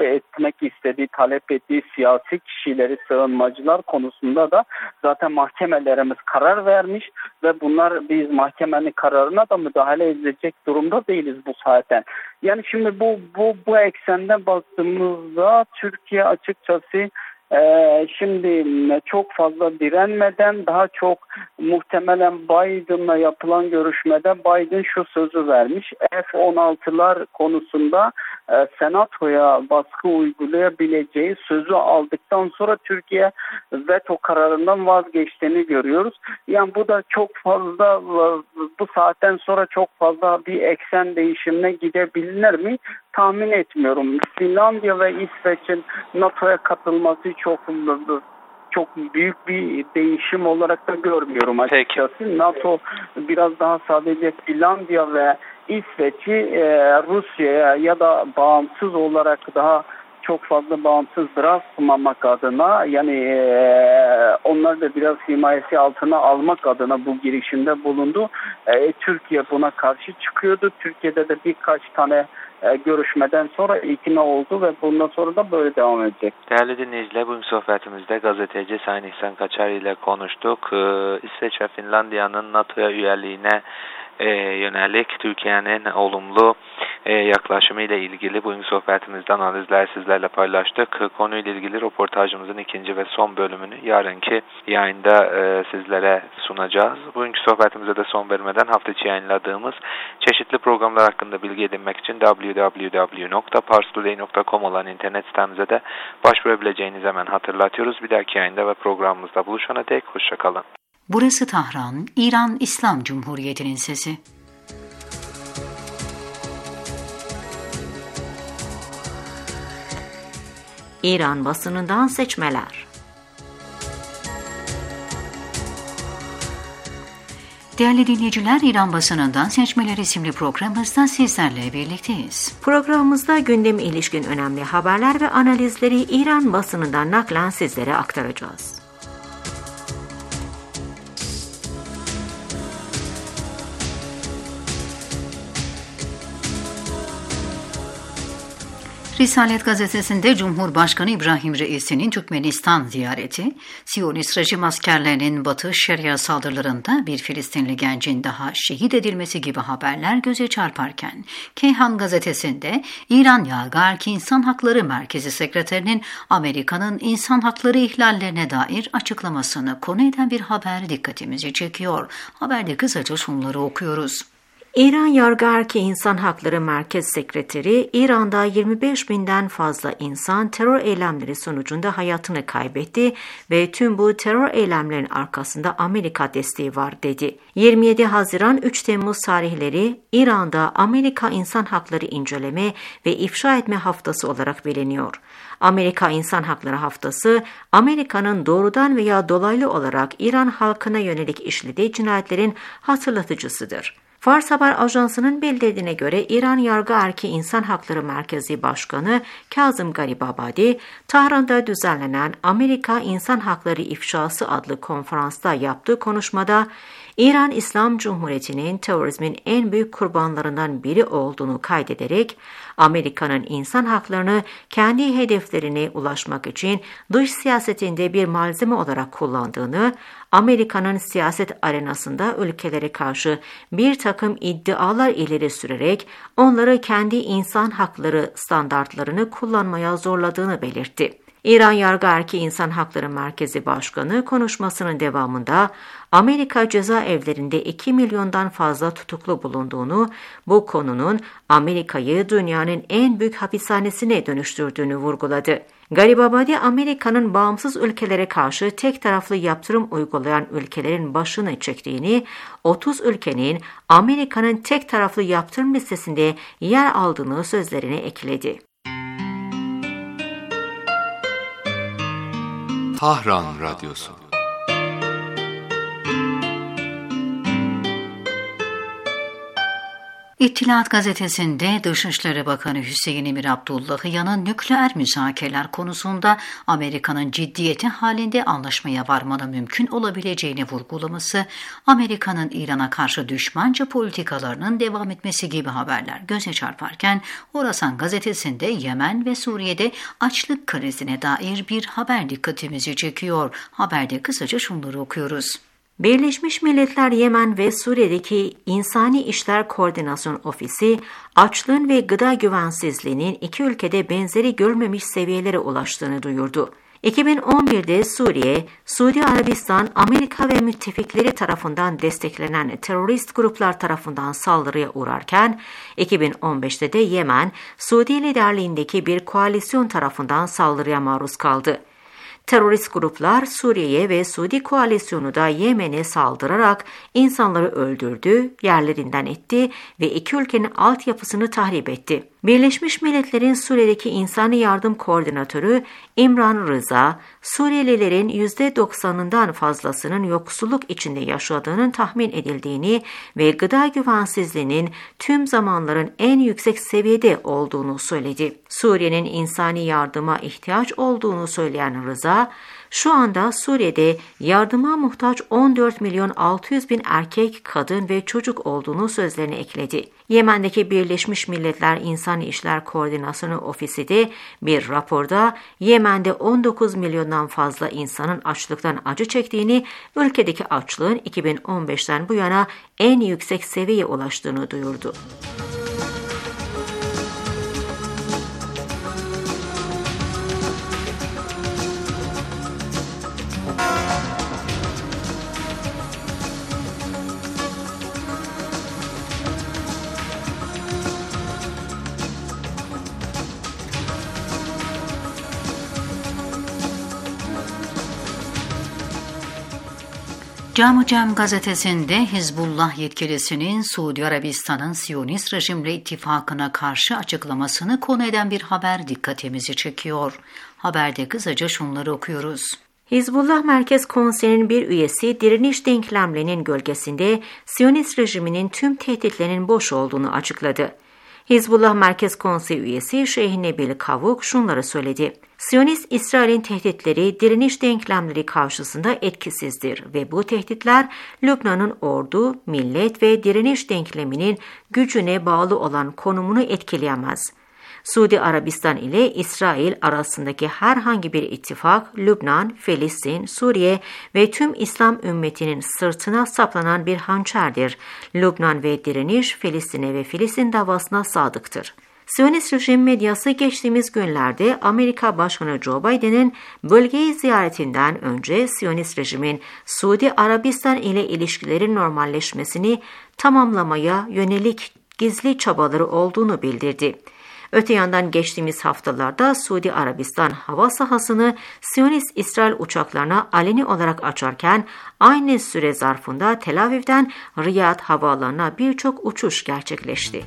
ettiği siyasi kişileri, sığınmacılar konusunda da zaten mahkemelerimiz karar vermiş ve biz mahkemenin kararına da müdahale edecek durumda değiliz bu zaten. Yani şimdi bu eksenden baktığımızda Türkiye açıkçası şimdi çok fazla direnmeden daha çok muhtemelen Biden'la yapılan görüşmede Biden şu sözü vermiş. F-16'lar konusunda Senato'ya baskı uygulayabileceği sözü aldıktan sonra Türkiye veto kararından vazgeçtiğini görüyoruz. Yani bu da çok fazla bu saatten sonra çok fazla bir eksen değişimine gidebilir mi? Tahmin etmiyorum. Finlandiya ve İsveç'in NATO'ya katılması çok büyük bir değişim olarak da görmüyorum açıkçası. Peki. NATO biraz daha sadece Finlandiya ve İsveç'i Rusya'ya ya da bağımsız olarak daha çok fazla bağımsız bırakmamak adına, yani onları da biraz himayesi altına almak adına bu girişimde bulundu. Türkiye buna karşı çıkıyordu. Türkiye'de de birkaç tane görüşmeden sonra ikna oldu ve bundan sonra da böyle devam edecek. Değerli dinleyiciler, bugün sohbetimizde gazeteci Sayın İhsan Kaçar ile konuştuk. İsveç ve Finlandiya'nın NATO'ya üyeliğine yönelik Türkiye'nin olumlu yaklaşımı ile ilgili bugün sohbetimizde analizler sizlerle paylaştık. Konuyla ilgili röportajımızın ikinci ve son bölümünü yarınki yayında sizlere sunacağız. Bugünkü sohbetimize de son vermeden hafta içi yayınladığımız çeşitli programlar hakkında bilgi edinmek için www.parstoday.com olan internet sitemize de başvurabileceğinizi hemen hatırlatıyoruz. Bir dahaki yayında ve programımızda buluşana dek hoşçakalın. Burası Tahran, İran İslam Cumhuriyeti'nin sesi. İran basınından seçmeler. Değerli dinleyiciler, İran basınından seçmeler isimli programımızda sizlerle birlikteyiz. Programımızda gündeme ilişkin önemli haberler ve analizleri İran basınından naklen sizlere aktaracağız. Risalet gazetesinde Cumhurbaşkanı İbrahim Reis'in Türkmenistan ziyareti, Siyonist rejim askerlerinin Batı Şeria saldırılarında bir Filistinli gencin daha şehit edilmesi gibi haberler göze çarparken, Keyhan gazetesinde İran Yargı İnsan Hakları Merkezi Sekreterinin Amerika'nın insan hakları ihlallerine dair açıklamasını konu eden bir haber dikkatimizi çekiyor. Haberde kısaca şunları okuyoruz. İran Yargı İnsan Hakları Merkez Sekreteri, İran'da 25.000'den fazla insan terör eylemleri sonucunda hayatını kaybetti ve tüm bu terör eylemlerin arkasında Amerika desteği var dedi. 27 Haziran 3 Temmuz tarihleri İran'da Amerika İnsan Hakları İnceleme ve İfşa Etme Haftası olarak biliniyor. Amerika İnsan Hakları Haftası, Amerika'nın doğrudan veya dolaylı olarak İran halkına yönelik işlediği cinayetlerin hatırlatıcısıdır. Fars Haber Ajansı'nın bildirdiğine göre İran Yargı İnsan Hakları Merkezi Başkanı Kazım Garibabadi, Tahran'da düzenlenen Amerika İnsan Hakları İfşası adlı konferansta yaptığı konuşmada, İran İslam Cumhuriyeti'nin terörizmin en büyük kurbanlarından biri olduğunu kaydederek, Amerika'nın insan haklarını kendi hedeflerine ulaşmak için dış siyasetinde bir malzeme olarak kullandığını, Amerika'nın siyaset arenasında ülkelere karşı bir takım iddialar ileri sürerek onları kendi insan hakları standartlarını kullanmaya zorladığını belirtti. İran Yargı İnsan Hakları Merkezi Başkanı konuşmasının devamında Amerika cezaevlerinde 2 milyondan fazla tutuklu bulunduğunu, bu konunun Amerika'yı dünyanın en büyük hapishanesine dönüştürdüğünü vurguladı. Garibabadi, Amerika'nın bağımsız ülkelere karşı tek taraflı yaptırım uygulayan ülkelerin başını çektiğini, 30 ülkenin Amerika'nın tek taraflı yaptırım listesinde yer aldığını sözlerine ekledi. Tahran Radyosu. İttihat Gazetesi'nde Dışişleri Bakanı Hüseyin Emir Abdullahiyan'ın nükleer müzakereler konusunda Amerika'nın ciddiyeti halinde anlaşmaya varmanın mümkün olabileceğini vurgulaması, Amerika'nın İran'a karşı düşmanca politikalarının devam etmesi gibi haberler göze çarparken, Horasan Gazetesi'nde Yemen ve Suriye'de açlık krizine dair bir haber dikkatimizi çekiyor. Haberde kısaca şunları okuyoruz. Birleşmiş Milletler Yemen ve Suriye'deki İnsani İşler Koordinasyon Ofisi, açlığın ve gıda güvensizliğinin iki ülkede benzeri görülmemiş seviyelere ulaştığını duyurdu. 2011'de Suriye, Suudi Arabistan, Amerika ve müttefikleri tarafından desteklenen terörist gruplar tarafından saldırıya uğrarken, 2015'te de Yemen, Suudi liderliğindeki bir koalisyon tarafından saldırıya maruz kaldı. Terörist gruplar Suriye'ye ve Suudi koalisyonu da Yemen'e saldırarak insanları öldürdü, yerlerinden etti ve iki ülkenin altyapısını tahrip etti. Birleşmiş Milletler'in Suriye'deki İnsani Yardım Koordinatörü İmran Rıza, Suriyelilerin %90'ından fazlasının yoksulluk içinde yaşadığının tahmin edildiğini ve gıda güvensizliğinin tüm zamanların en yüksek seviyede olduğunu söyledi. Suriye'nin insani yardıma ihtiyaç olduğunu söyleyen Rıza, şu anda Suriye'de yardıma muhtaç 14 milyon 600 bin erkek, kadın ve çocuk olduğunu sözlerine ekledi. Yemen'deki Birleşmiş Milletler İnsani İşler Koordinasyonu Ofisi de bir raporda Yemen'de 19 milyondan fazla insanın açlıktan acı çektiğini, ülkedeki açlığın 2015'ten bu yana en yüksek seviyeye ulaştığını duyurdu. Cam-ı Cem gazetesinde Hizbullah yetkilisinin Suudi Arabistan'ın Siyonist rejimle ittifakına karşı açıklamasını konu eden bir haber dikkatimizi çekiyor. Haberde kısaca şunları okuyoruz. Hizbullah Merkez Konseyi'nin bir üyesi direniş denklemlerinin gölgesinde Siyonist rejiminin tüm tehditlerinin boş olduğunu açıkladı. Hizbullah Merkez Konseyi üyesi Şeyh Nebil Kavuk şunları söyledi. Siyonist İsrail'in tehditleri direniş denklemleri karşısında etkisizdir ve bu tehditler Lübnan'ın ordu, millet ve direniş denkleminin gücüne bağlı olan konumunu etkileyemez. Suudi Arabistan ile İsrail arasındaki herhangi bir ittifak, Lübnan, Filistin, Suriye ve tüm İslam ümmetinin sırtına saplanan bir hançerdir. Lübnan ve direniş, Filistin'e ve Filistin davasına sadıktır. Siyonist rejim medyası geçtiğimiz günlerde Amerika Başkanı Joe Biden'in bölgeyi ziyaretinden önce Siyonist rejimin Suudi Arabistan ile ilişkilerin normalleşmesini tamamlamaya yönelik gizli çabaları olduğunu bildirdi. Öte yandan geçtiğimiz haftalarda Suudi Arabistan hava sahasını Siyonist İsrail uçaklarına aleni olarak açarken aynı süre zarfında Tel Aviv'den Riyad havaalanına birçok uçuş gerçekleşti.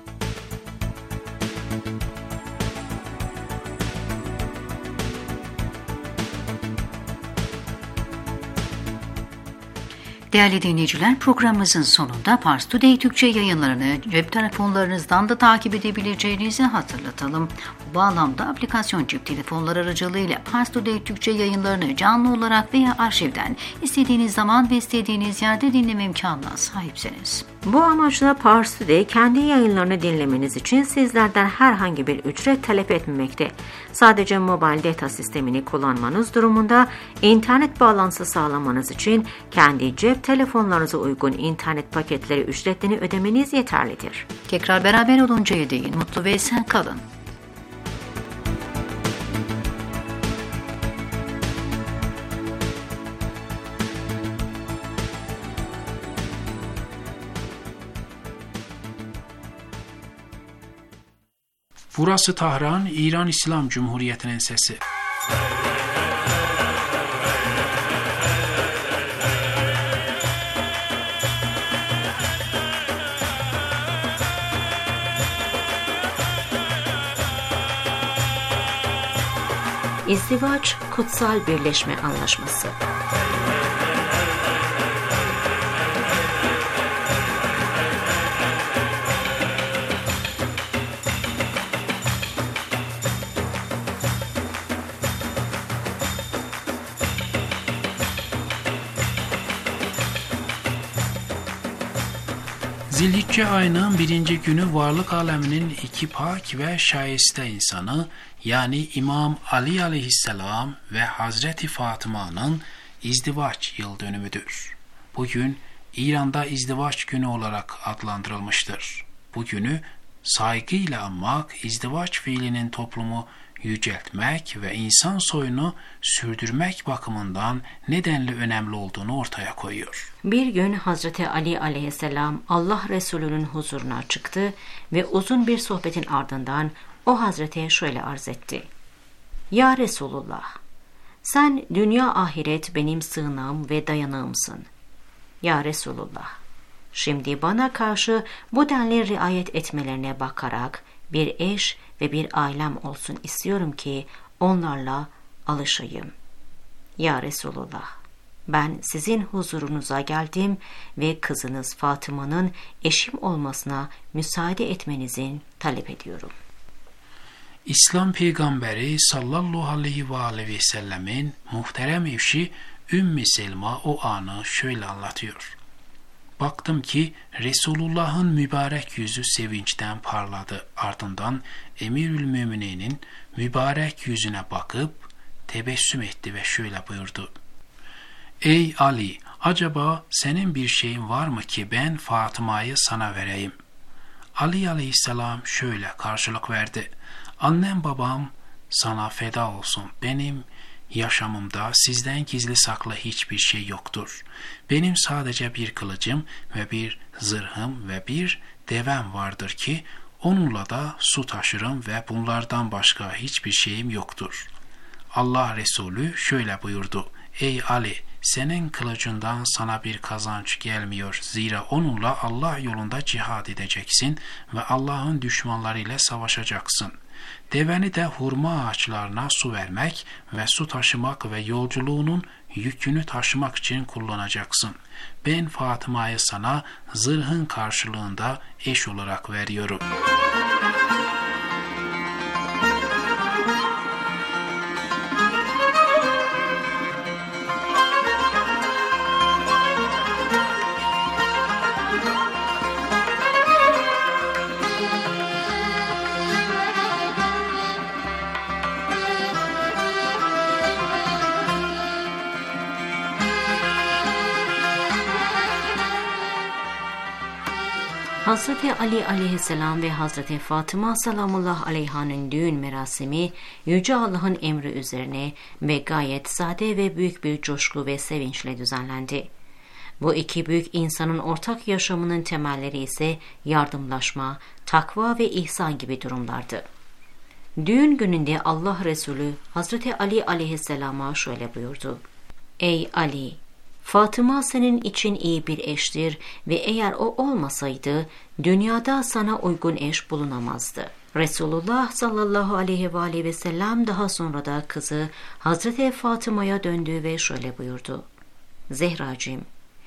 Değerli dinleyiciler, programımızın sonunda Pars Today Türkçe yayınlarını cep telefonlarınızdan da takip edebileceğinizi hatırlatalım. Bu bağlamda aplikasyon cep telefonları aracılığıyla Pars Today Türkçe yayınlarını canlı olarak veya arşivden istediğiniz zaman ve istediğiniz yerde dinleme imkanına sahipsiniz. Bu amaçla Pars Today kendi yayınlarını dinlemeniz için sizlerden herhangi bir ücret talep etmemekte. Sadece mobil data sistemini kullanmanız durumunda internet bağlantısı sağlamanız için kendi cep telefonlarınıza uygun internet paketleri ücretlerini ödemeniz yeterlidir. Tekrar beraber oluncaya değin mutlu ve esen kalın. Burası Tahran, İran İslam Cumhuriyeti'nin sesi. İzdivaç kutsal birleşme anlaşması. Zilhicce ayının 1. günü varlık aleminin iki pak ve şayeste insanı, yani İmam Ali aleyhisselam ve Hazreti Fatıma'nın izdivaç yıl dönümüdür. Bugün İran'da izdivaç günü olarak adlandırılmıştır. Bu günü saygıyla anmak, izdivaç fiilinin toplumu yüceltmek ve insan soyunu sürdürmek bakımından nedenli önemli olduğunu ortaya koyuyor. Bir gün Hazreti Ali aleyhisselam Allah Resulü'nün huzuruna çıktı ve uzun bir sohbetin ardından o Hazrete şöyle arz etti. Ya Resulullah, sen dünya ahiret benim sığınağım ve dayanağımsın. Ya Resulullah, şimdi bana karşı bu denli riayet etmelerine bakarak bir eş ve bir ailem olsun istiyorum ki onlarla alışayım. Ya Resulullah, ben sizin huzurunuza geldim ve kızınız Fatıma'nın eşim olmasına müsaade etmenizin talep ediyorum. İslam peygamberi sallallahu aleyhi ve sellemin muhterem eşi Ümmü Selma o anı şöyle anlatıyor. Baktım ki Resulullah'ın mübarek yüzü sevinçten parladı. Ardından Emirül Mümininin mübarek yüzüne bakıp tebessüm etti ve şöyle buyurdu. Ey Ali, acaba senin bir şeyin var mı ki ben Fatıma'yı sana vereyim? Ali aleyhisselam şöyle karşılık verdi. Annem babam sana feda olsun. Benim yaşamımda sizden gizli saklı hiçbir şey yoktur. Benim sadece bir kılıcım ve bir zırhım ve bir devem vardır ki onunla da su taşırım ve bunlardan başka hiçbir şeyim yoktur. Allah Resulü şöyle buyurdu. Ey Ali, senin kılıcından sana bir kazanç gelmiyor. Zira onunla Allah yolunda cihad edeceksin ve Allah'ın düşmanlarıyla savaşacaksın. Deveni de hurma ağaçlarına su vermek ve su taşımak ve yolculuğunun yükünü taşımak için kullanacaksın. Ben Fatıma'yı sana zırhın karşılığında eş olarak veriyorum. Hazreti Ali aleyhisselam ve Hazreti Fatıma salamullah aleyhanın düğün merasimi Yüce Allah'ın emri üzerine ve gayet sade ve büyük bir coşku ve sevinçle düzenlendi. Bu iki büyük insanın ortak yaşamının temelleri ise yardımlaşma, takva ve ihsan gibi durumlardı. Düğün gününde Allah Resulü Hazreti Ali aleyhisselama şöyle buyurdu. Ey Ali! Fatıma senin için iyi bir eştir ve eğer o olmasaydı dünyada sana uygun eş bulunamazdı. Resulullah sallallahu aleyhi ve sellem daha sonra da kızı Hazreti Fatıma'ya döndü ve şöyle buyurdu. Zehracığım,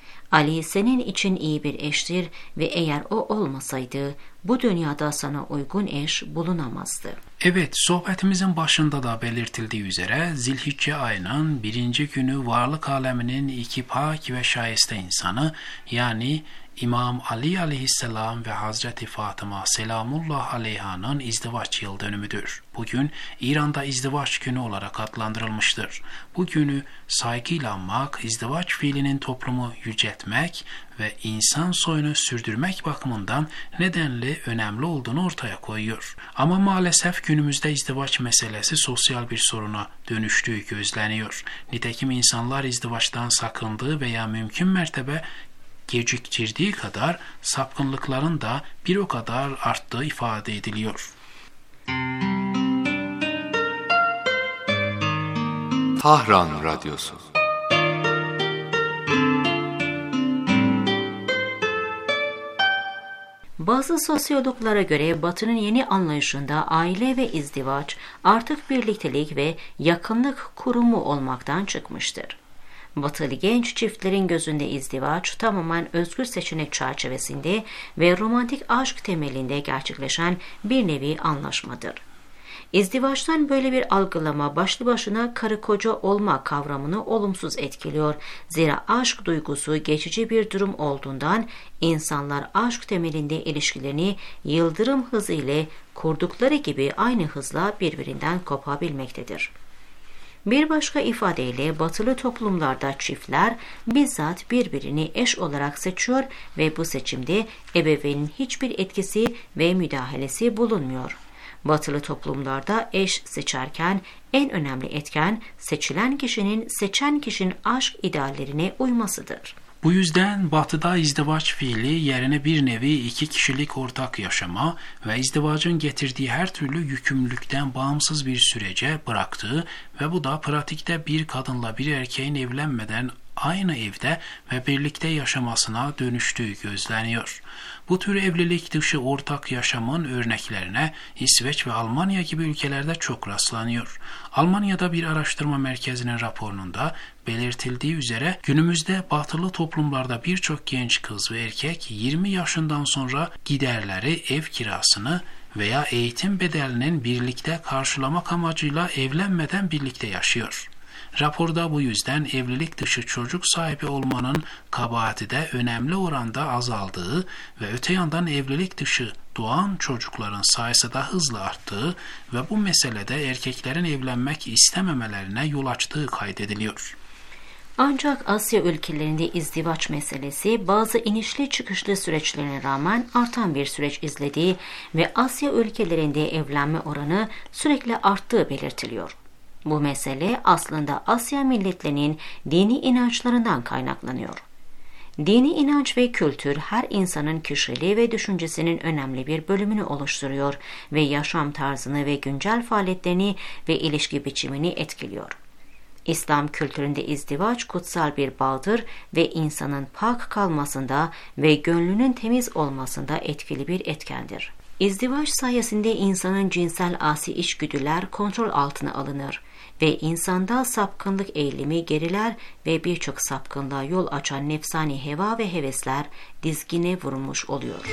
Ali senin için iyi bir eştir ve eğer o olmasaydı bu dünyada sana uygun eş bulunamazdı. Evet, sohbetimizin başında da belirtildiği üzere Zilhicce ayının 1. günü varlık aleminin iki pak ve şayeste insanı, yani İmam Ali aleyhisselam ve Hazreti Fatıma selamullah aleyhanın izdivaç yıl dönümüdür. Bugün İran'da izdivaç günü olarak adlandırılmıştır. Bu günü saygıyla anmak, izdivaç fiilinin toplumu yüceltmek ve insan soyunu sürdürmek bakımından nedenli önemli olduğunu ortaya koyuyor. Ama maalesef günümüzde izdivaç meselesi sosyal bir soruna dönüştüğü gözleniyor. Nitekim insanlar izdivaçtan sakındığı veya mümkün mertebe geciktirdiği kadar sapkınlıkların da bir o kadar arttığı ifade ediliyor. Tahran Radyosu. Bazı sosyologlara göre Batı'nın yeni anlayışında aile ve izdivaç artık birliktelik ve yakınlık kurumu olmaktan çıkmıştır. Batılı genç çiftlerin gözünde izdivaç tamamen özgür seçenek çerçevesinde ve romantik aşk temelinde gerçekleşen bir nevi anlaşmadır. İzdivaçtan böyle bir algılama başlı başına karı koca olma kavramını olumsuz etkiliyor. Zira aşk duygusu geçici bir durum olduğundan insanlar aşk temelinde ilişkilerini yıldırım hızı ile kurdukları gibi aynı hızla birbirinden kopabilmektedir. Bir başka ifadeyle batılı toplumlarda çiftler bizzat birbirini eş olarak seçiyor ve bu seçimde ebeveynin hiçbir etkisi ve müdahalesi bulunmuyor. Batılı toplumlarda eş seçerken en önemli etken seçilen kişinin seçen kişinin aşk ideallerine uymasıdır. Bu yüzden Batı'da izdivaç fiili yerine bir nevi iki kişilik ortak yaşama ve izdivacın getirdiği her türlü yükümlülükten bağımsız bir sürece bıraktığı ve bu da pratikte bir kadınla bir erkeğin evlenmeden aynı evde ve birlikte yaşamasına dönüştüğü gözleniyor. Bu tür evlilik dışı ortak yaşamın örneklerine İsveç ve Almanya gibi ülkelerde çok rastlanıyor. Almanya'da bir araştırma merkezinin raporunda belirtildiği üzere günümüzde batılı toplumlarda birçok genç kız ve erkek 20 yaşından sonra giderleri, ev kirasını veya eğitim bedelinin birlikte karşılamak amacıyla evlenmeden birlikte yaşıyor. Raporda bu yüzden evlilik dışı çocuk sahibi olmanın kabahati de önemli oranda azaldığı ve öte yandan evlilik dışı doğan çocukların sayısı da hızla arttığı ve bu meselede erkeklerin evlenmek istememelerine yol açtığı kaydediliyor. Ancak Asya ülkelerinde izdivaç meselesi bazı inişli çıkışlı süreçlerine rağmen artan bir süreç izlediği ve Asya ülkelerinde evlenme oranı sürekli arttığı belirtiliyor. Bu mesele aslında Asya milletlerinin dini inançlarından kaynaklanıyor. Dini inanç ve kültür her insanın kişiliği ve düşüncesinin önemli bir bölümünü oluşturuyor ve yaşam tarzını ve güncel faaliyetlerini ve ilişki biçimini etkiliyor. İslam kültüründe izdivaç kutsal bir bağdır ve insanın pak kalmasında ve gönlünün temiz olmasında etkili bir etkendir. İzdivaç sayesinde insanın cinsel asi içgüdüler kontrol altına alınır ve insanda sapkınlık eğilimi geriler ve birçok sapkınlığa yol açan nefsani heva ve hevesler dizgine vurulmuş oluyor.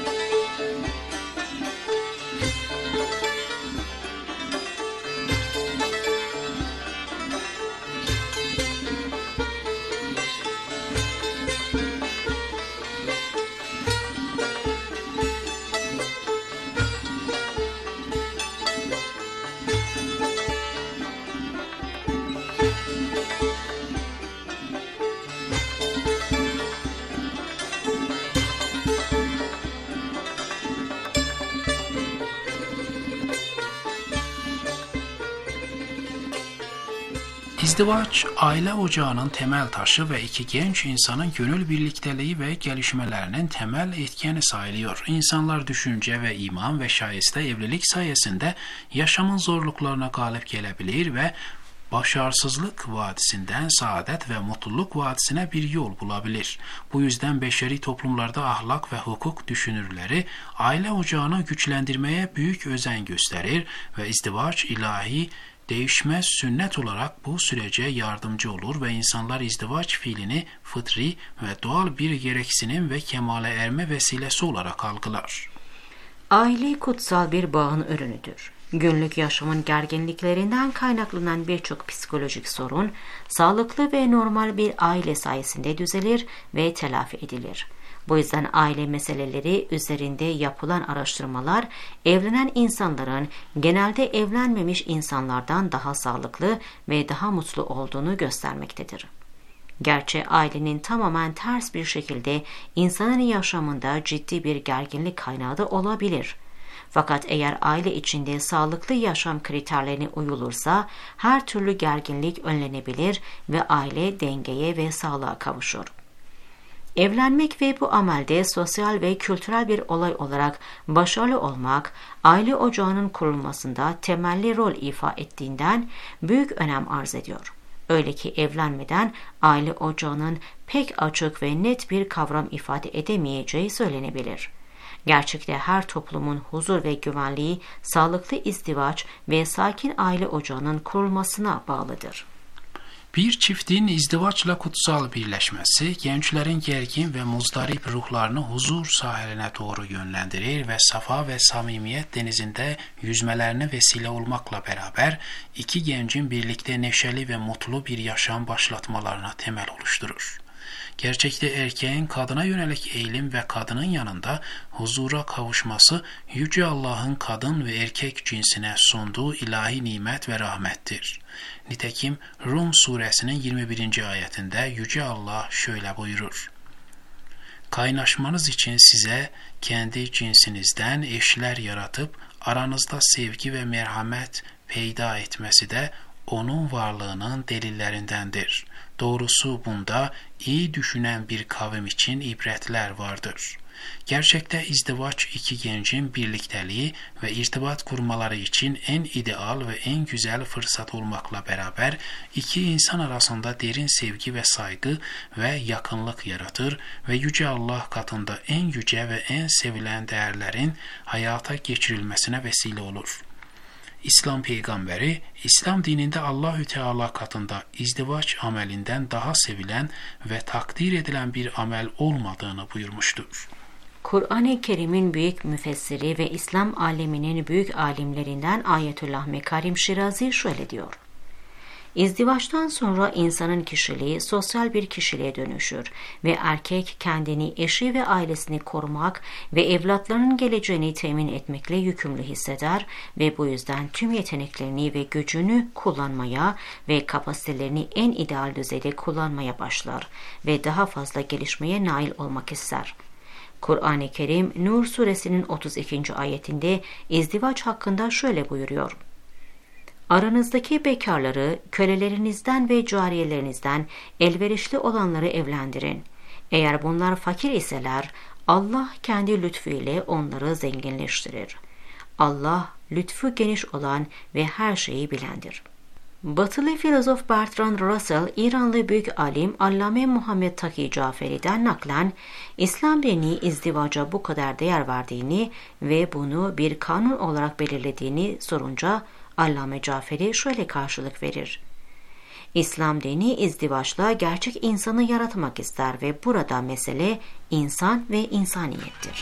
İzdivaç, aile ocağının temel taşı ve iki genç insanın gönül birlikteliği ve gelişmelerinin temel etkeni sayılıyor. İnsanlar düşünce ve iman ve şayeste evlilik sayesinde yaşamın zorluklarına galip gelebilir ve başarısızlık vadisinden saadet ve mutluluk vadisine bir yol bulabilir. Bu yüzden beşeri toplumlarda ahlak ve hukuk düşünürleri aile ocağını güçlendirmeye büyük özen gösterir ve izdivaç ilahi değişmez sünnet olarak bu sürece yardımcı olur ve insanlar izdivaç fiilini fıtri ve doğal bir gereksinim ve kemale erme vesilesi olarak algılar. Aile kutsal bir bağın ürünüdür. Günlük yaşamın gerginliklerinden kaynaklanan birçok psikolojik sorun, sağlıklı ve normal bir aile sayesinde düzelir ve telafi edilir. Bu yüzden aile meseleleri üzerinde yapılan araştırmalar, evlenen insanların genelde evlenmemiş insanlardan daha sağlıklı ve daha mutlu olduğunu göstermektedir. Gerçi ailenin tamamen ters bir şekilde insanın yaşamında ciddi bir gerginlik kaynağı da olabilir. Fakat eğer aile içinde sağlıklı yaşam kriterlerine uyulursa her türlü gerginlik önlenebilir ve aile dengeye ve sağlığa kavuşur. Evlenmek ve bu amelde sosyal ve kültürel bir olay olarak başarılı olmak, aile ocağının kurulmasında temelli rol ifa ettiğinden büyük önem arz ediyor. Öyle ki evlenmeden aile ocağının pek açık ve net bir kavram ifade edemeyeceği söylenebilir. Gerçekte her toplumun huzur ve güvenliği, sağlıklı izdivaç ve sakin aile ocağının kurulmasına bağlıdır. Bir çiftin izdivaçla kutsal birleşmesi, gençlerin gergin ve muzdarip ruhlarını huzur sahiline doğru yönlendirir ve safa ve samimiyet denizinde yüzmelerine vesile olmakla beraber iki gencin birlikte neşeli ve mutlu bir yaşam başlatmalarına temel oluşturur. Gerçekte erkeğin kadına yönelik eğilim ve kadının yanında huzura kavuşması, Yüce Allah'ın kadın ve erkek cinsine sunduğu ilahi nimet ve rahmettir. Nitekim Rum suresinin 21. ayetinde Yüce Allah şöyle buyurur: "Kaynaşmanız için size kendi cinsinizden eşler yaratıp aranızda sevgi ve merhamet peyda etmesi de onun varlığının delillerindendir. Doğrusu bunda iyi düşünen bir kavim için ibretler vardır." Gerçekte izdivaç iki gencin birlikteliği ve irtibat kurmaları için en ideal ve en güzel fırsat olmakla beraber iki insan arasında derin sevgi ve saygı ve yakınlık yaratır ve Yüce Allah katında en yüce ve en sevilen değerlerin hayata geçirilmesine vesile olur. İslam peygamberi, İslam dininde Allahü Teala katında izdivaç amelinden daha sevilen ve takdir edilen bir amel olmadığını buyurmuştur. Kur'an-ı Kerim'in büyük müfessiri ve İslam aleminin büyük alimlerinden Ayetullah Mekarim Şirazi şöyle diyor: İzdivaçtan sonra insanın kişiliği sosyal bir kişiliğe dönüşür ve erkek kendini, eşi ve ailesini korumak ve evlatlarının geleceğini temin etmekle yükümlü hisseder ve bu yüzden tüm yeteneklerini ve gücünü kullanmaya ve kapasitelerini en ideal düzeyde kullanmaya başlar ve daha fazla gelişmeye nail olmak ister. Kur'an-ı Kerim Nur suresinin 32. ayetinde izdivaç hakkında şöyle buyuruyor: Aranızdaki bekarları, kölelerinizden ve cariyelerinizden elverişli olanları evlendirin. Eğer bunlar fakir iseler, Allah kendi lütfuyla onları zenginleştirir. Allah, lütfu geniş olan ve her şeyi bilendir. Batılı filozof Bertrand Russell, İranlı büyük alim Allame Muhammed Taki Caferi'den naklen, İslam dini izdivaca bu kadar değer verdiğini ve bunu bir kanun olarak belirlediğini sorunca, Allame Caferi şöyle karşılık verir: İslam dini izdivaçla gerçek insanı yaratmak ister ve burada mesele insan ve insaniyettir.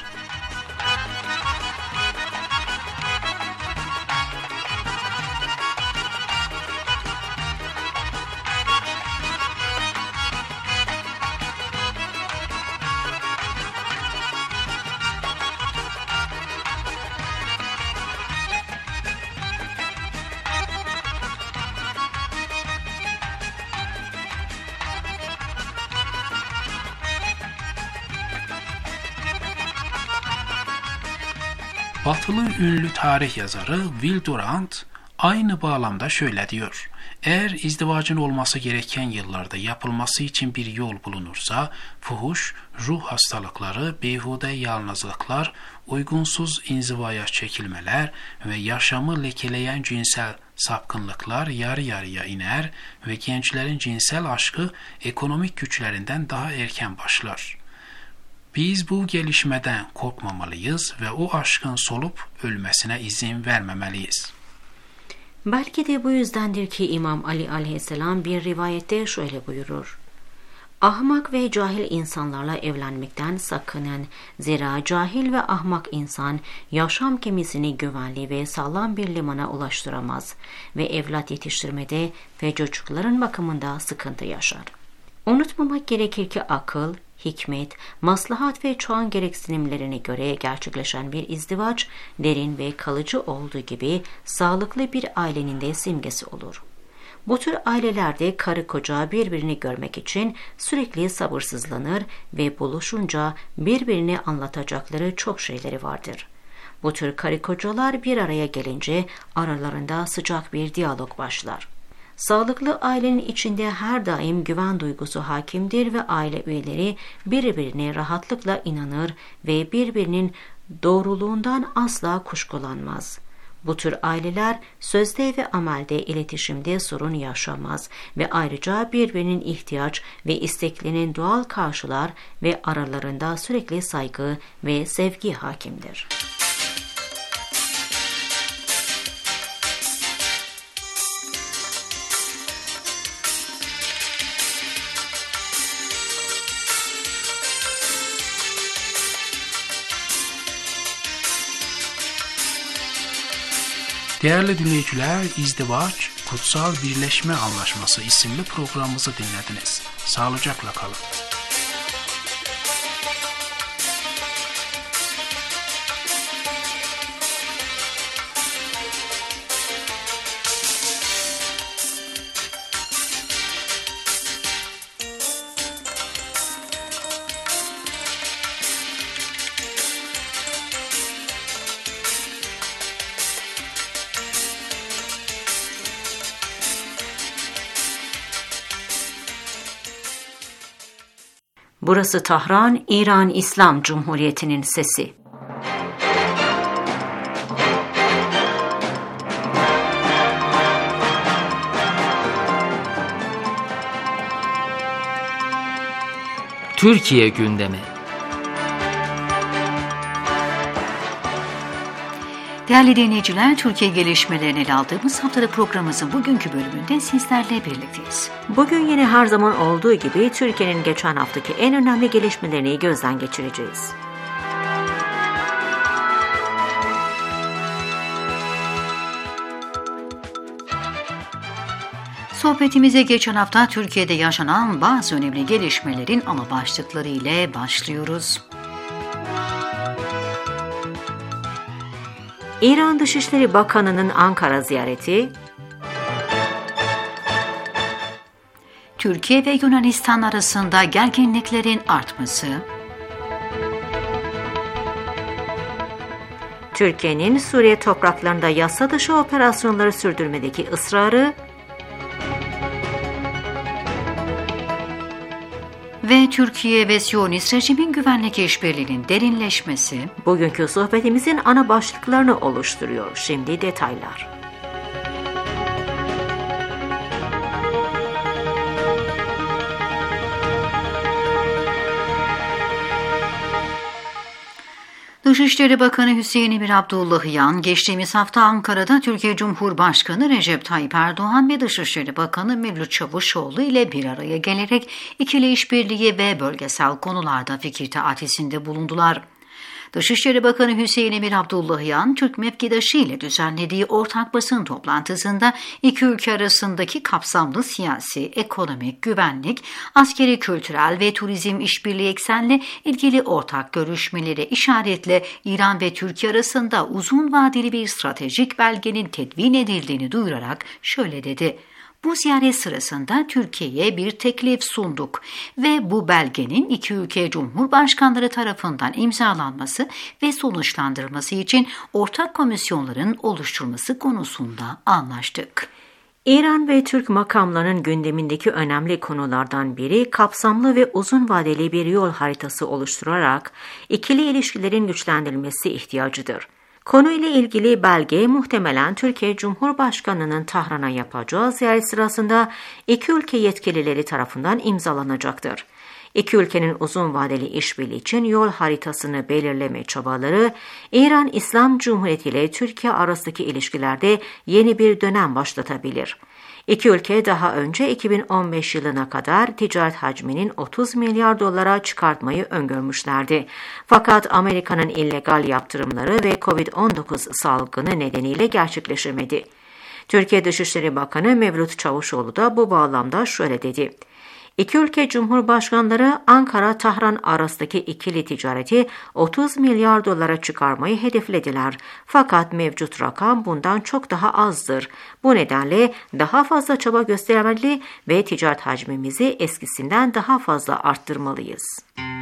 Batılı ünlü tarih yazarı Will Durant aynı bağlamda şöyle diyor: Eğer izdivacın olması gereken yıllarda yapılması için bir yol bulunursa, fuhuş, ruh hastalıkları, beyhude yalnızlıklar, uygunsuz inzivaya çekilmeler ve yaşamı lekeleyen cinsel sapkınlıklar yarı yarıya iner ve gençlerin cinsel aşkı ekonomik güçlerinden daha erken başlar. Biz bu gelişmeden korkmamalıyız ve o aşkın solup ölmesine izin vermemeliyiz. Belki de bu yüzdendir ki İmam Ali aleyhisselam bir rivayette şöyle buyurur: Ahmak ve cahil insanlarla evlenmekten sakının. Zira cahil ve ahmak insan yaşam gemisini güvenli ve sağlam bir limana ulaştıramaz ve evlat yetiştirmede ve çocukların bakımında sıkıntı yaşar. Unutmamak gerekir ki akıl, hikmet, maslahat ve çağın gereksinimlerine göre gerçekleşen bir izdivaç, derin ve kalıcı olduğu gibi sağlıklı bir ailenin de simgesi olur. Bu tür ailelerde karı koca birbirini görmek için sürekli sabırsızlanır ve buluşunca birbirine anlatacakları çok şeyleri vardır. Bu tür karı kocalar bir araya gelince aralarında sıcak bir diyalog başlar. Sağlıklı ailenin içinde her daim güven duygusu hakimdir ve aile üyeleri birbirine rahatlıkla inanır ve birbirinin doğruluğundan asla kuşkulanmaz. Bu tür aileler sözde ve amelde iletişimde sorun yaşamaz ve ayrıca birbirinin ihtiyaç ve isteklerinin doğal karşılar ve aralarında sürekli saygı ve sevgi hakimdir. Değerli dinleyiciler, İzdivaç, Kutsal Birleşme Anlaşması isimli programımızı dinlediniz. Sağlıcakla kalın. Burası Tahran, İran İslam Cumhuriyeti'nin sesi. Türkiye gündemi. Değerli dinleyiciler, Türkiye gelişmelerini ele aldığımız haftalık programımızın bugünkü bölümünde sizlerle birlikteyiz. Bugün yine her zaman olduğu gibi Türkiye'nin geçen haftaki en önemli gelişmelerini gözden geçireceğiz. Sohbetimize geçen hafta Türkiye'de yaşanan bazı önemli gelişmelerin ana başlıkları ile başlıyoruz. İran Dışişleri Bakanı'nın Ankara ziyareti, Türkiye ve Yunanistan arasında gerginliklerin artması, Türkiye'nin Suriye topraklarında yasa dışı operasyonları sürdürmedeki ısrarı ve Türkiye ve Siyonist rejimin güvenlik işbirliğinin derinleşmesi bugünkü sohbetimizin ana başlıklarını oluşturuyor. Şimdi detaylar. Dışişleri Bakanı Hüseyin Emir Abdullahian, geçtiğimiz hafta Ankara'da Türkiye Cumhurbaşkanı Recep Tayyip Erdoğan ve Dışişleri Bakanı Mevlüt Çavuşoğlu ile bir araya gelerek ikili işbirliği ve bölgesel konularda fikir teatisinde bulundular. Dışişleri Bakanı Hüseyin Emir Abdullahian, Türk mevkidaşı ile düzenlediği ortak basın toplantısında iki ülke arasındaki kapsamlı siyasi, ekonomik, güvenlik, askeri, kültürel ve turizm işbirliği eksenli ilgili ortak görüşmeleri işaretle İran ve Türkiye arasında uzun vadeli bir stratejik belgenin tedvin edildiğini duyurarak şöyle dedi: "Bu ziyaret sırasında Türkiye'ye bir teklif sunduk ve bu belgenin iki ülke cumhurbaşkanları tarafından imzalanması ve sonuçlandırılması için ortak komisyonların oluşturulması konusunda anlaştık." İran ve Türk makamlarının gündemindeki önemli konulardan biri kapsamlı ve uzun vadeli bir yol haritası oluşturarak ikili ilişkilerin güçlendirilmesi ihtiyacıdır. Konuyla ilgili belge muhtemelen Türkiye Cumhurbaşkanı'nın Tahran'a yapacağı ziyaret sırasında iki ülke yetkilileri tarafından imzalanacaktır. İki ülkenin uzun vadeli işbirliği için yol haritasını belirleme çabaları, İran İslam Cumhuriyeti ile Türkiye arasındaki ilişkilerde yeni bir dönem başlatabilir. İki ülke daha önce 2015 yılına kadar ticaret hacminin 30 milyar dolara çıkartmayı öngörmüşlerdi. Fakat Amerika'nın illegal yaptırımları ve Covid-19 salgını nedeniyle gerçekleşemedi. Türkiye Dışişleri Bakanı Mevlüt Çavuşoğlu da bu bağlamda şöyle dedi: İki ülke cumhurbaşkanları Ankara-Tahran arasındaki ikili ticareti 30 milyar dolara çıkarmayı hedeflediler. Fakat mevcut rakam bundan çok daha azdır. Bu nedenle daha fazla çaba göstermeli ve ticaret hacmimizi eskisinden daha fazla arttırmalıyız.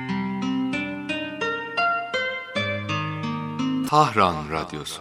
Tahran Radyosu.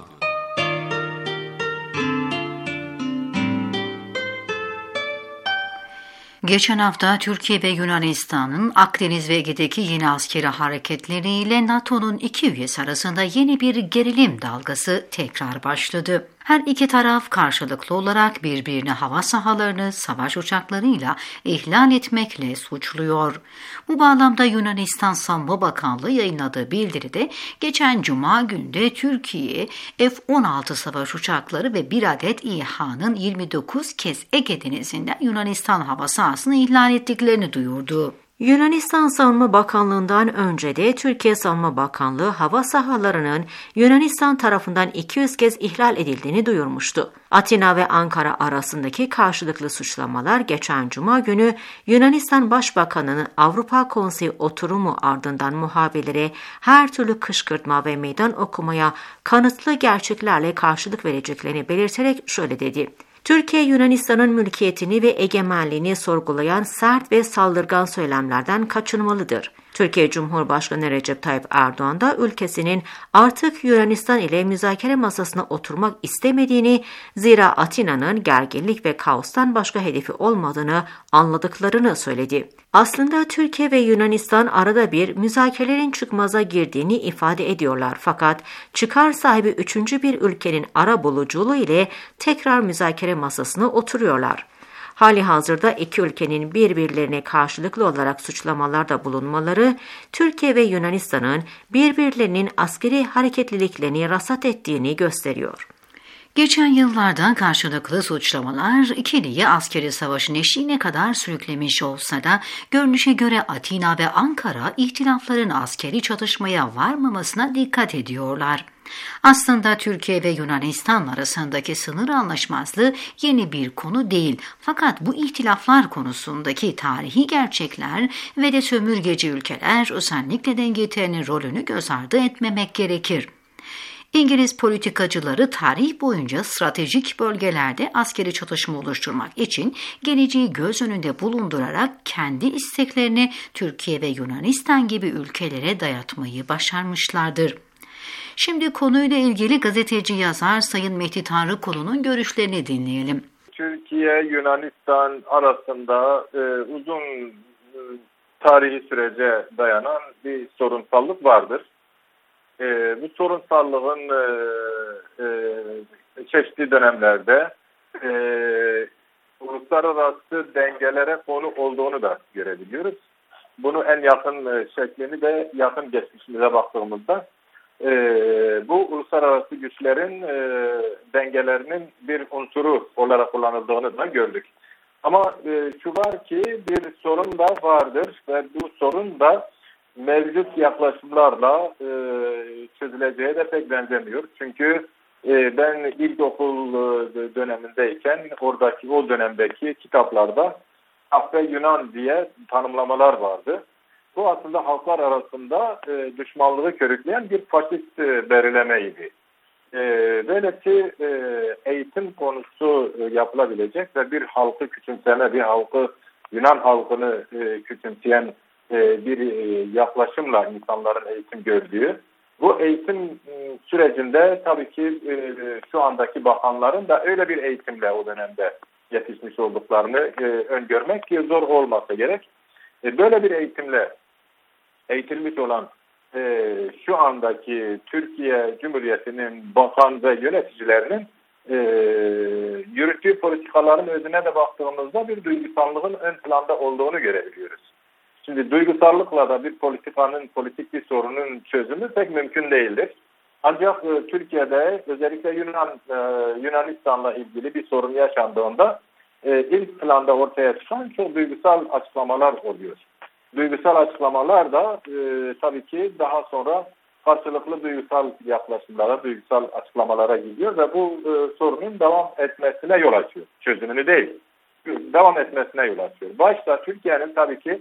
Geçen hafta Türkiye ve Yunanistan'ın Akdeniz ve Ege'deki yeni askeri hareketleriyle NATO'nun iki üyesi arasında yeni bir gerilim dalgası tekrar başladı. Her iki taraf karşılıklı olarak birbirini hava sahalarını savaş uçaklarıyla ihlal etmekle suçluyor. Bu bağlamda Yunanistan Savunma Bakanlığı yayınladığı bildiride geçen Cuma günde Türkiye F-16 savaş uçakları ve bir adet İHA'nın 29 kez Ege Denizi'nden Yunanistan hava sahasını ihlal ettiklerini duyurdu. Yunanistan Savunma Bakanlığı'ndan önce de Türkiye Savunma Bakanlığı hava sahalarının Yunanistan tarafından 200 kez ihlal edildiğini duyurmuştu. Atina ve Ankara arasındaki karşılıklı suçlamalar geçen Cuma günü Yunanistan Başbakanı'nın Avrupa Konseyi oturumu ardından muhabirlere her türlü kışkırtma ve meydan okumaya kanıtlı gerçeklerle karşılık vereceklerini belirterek şöyle dedi. Türkiye, Yunanistan'ın mülkiyetini ve egemenliğini sorgulayan sert ve saldırgan söylemlerden kaçınmalıdır. Türkiye Cumhurbaşkanı Recep Tayyip Erdoğan da ülkesinin artık Yunanistan ile müzakere masasına oturmak istemediğini, zira Atina'nın gerginlik ve kaostan başka hedefi olmadığını anladıklarını söyledi. Aslında Türkiye ve Yunanistan arada bir müzakerelerin çıkmaza girdiğini ifade ediyorlar. Fakat çıkar sahibi üçüncü bir ülkenin arabuluculuğu ile tekrar müzakere masasına oturuyorlar. Halihazırda iki ülkenin birbirlerine karşılıklı olarak suçlamalarda bulunmaları, Türkiye ve Yunanistan'ın birbirlerinin askeri hareketliliklerini rasat ettiğini gösteriyor. Geçen yıllarda karşılıklı suçlamalar ikiliyi askeri savaşın eşiğine kadar sürüklemiş olsa da görünüşe göre Atina ve Ankara ihtilafların askeri çatışmaya varmamasına dikkat ediyorlar. Aslında Türkiye ve Yunanistan arasındaki sınır anlaşmazlığı yeni bir konu değil. Fakat bu ihtilaflar konusundaki tarihi gerçekler ve de sömürgeci ülkeler özellikle de İngiltere'nin rolünü göz ardı etmemek gerekir. İngiliz politikacıları tarih boyunca stratejik bölgelerde askeri çatışma oluşturmak için geleceği göz önünde bulundurarak kendi isteklerini Türkiye ve Yunanistan gibi ülkelere dayatmayı başarmışlardır. Şimdi konuyla ilgili gazeteci yazar Sayın Mehdi Tanrıkulu'nun görüşlerini dinleyelim. Türkiye-Yunanistan arasında uzun tarihi sürece dayanan bir sorunsallık vardır. Bu sorunsallığın çeşitli dönemlerde uluslararası dengelere konu olduğunu da görebiliyoruz. Bunu en yakın şeklini de yakın geçmişimize baktığımızda bu uluslararası güçlerin dengelerinin bir unsuru olarak kullanıldığını da gördük. Ama şu var ki bir sorun da vardır ve bu sorun da mevcut yaklaşımlarla çözüleceğe de pek benzemiyor. Çünkü ben ilkokul dönemindeyken o dönemdeki kitaplarda Hak ve Yunan diye tanımlamalar vardı. Bu aslında halklar arasında düşmanlığı körükleyen bir faşist belirlemeydi. Böylece eğitim konusu yapılabilecek ve bir halkı küçümseme, bir halkı Yunan halkını küçümseyen bir yaklaşımla insanların eğitim gördüğü. Bu eğitim sürecinde tabii ki şu andaki bakanların da öyle bir eğitimle o dönemde yetişmiş olduklarını öngörmek zor olmasa gerek. Böyle bir eğitimle eğitilmiş olan şu andaki Türkiye Cumhuriyeti'nin bakan ve yöneticilerinin yürüttüğü politikaların özüne de baktığımızda bir duygusallığın ön planda olduğunu görebiliyoruz. Şimdi duygusallıkla da bir politikanın, politik bir sorunun çözümü pek mümkün değildir. Ancak Türkiye'de özellikle Yunanistan'la ilgili bir sorun yaşandığında ilk planda ortaya çıkan çok duygusal açıklamalar oluyor. Duygusal açıklamalar da tabii ki daha sonra karşılıklı duygusal yaklaşımlara, duygusal açıklamalara gidiyor ve bu sorunun devam etmesine yol açıyor. Çözümünü değil, devam etmesine yol açıyor. Başta Türkiye'nin tabii ki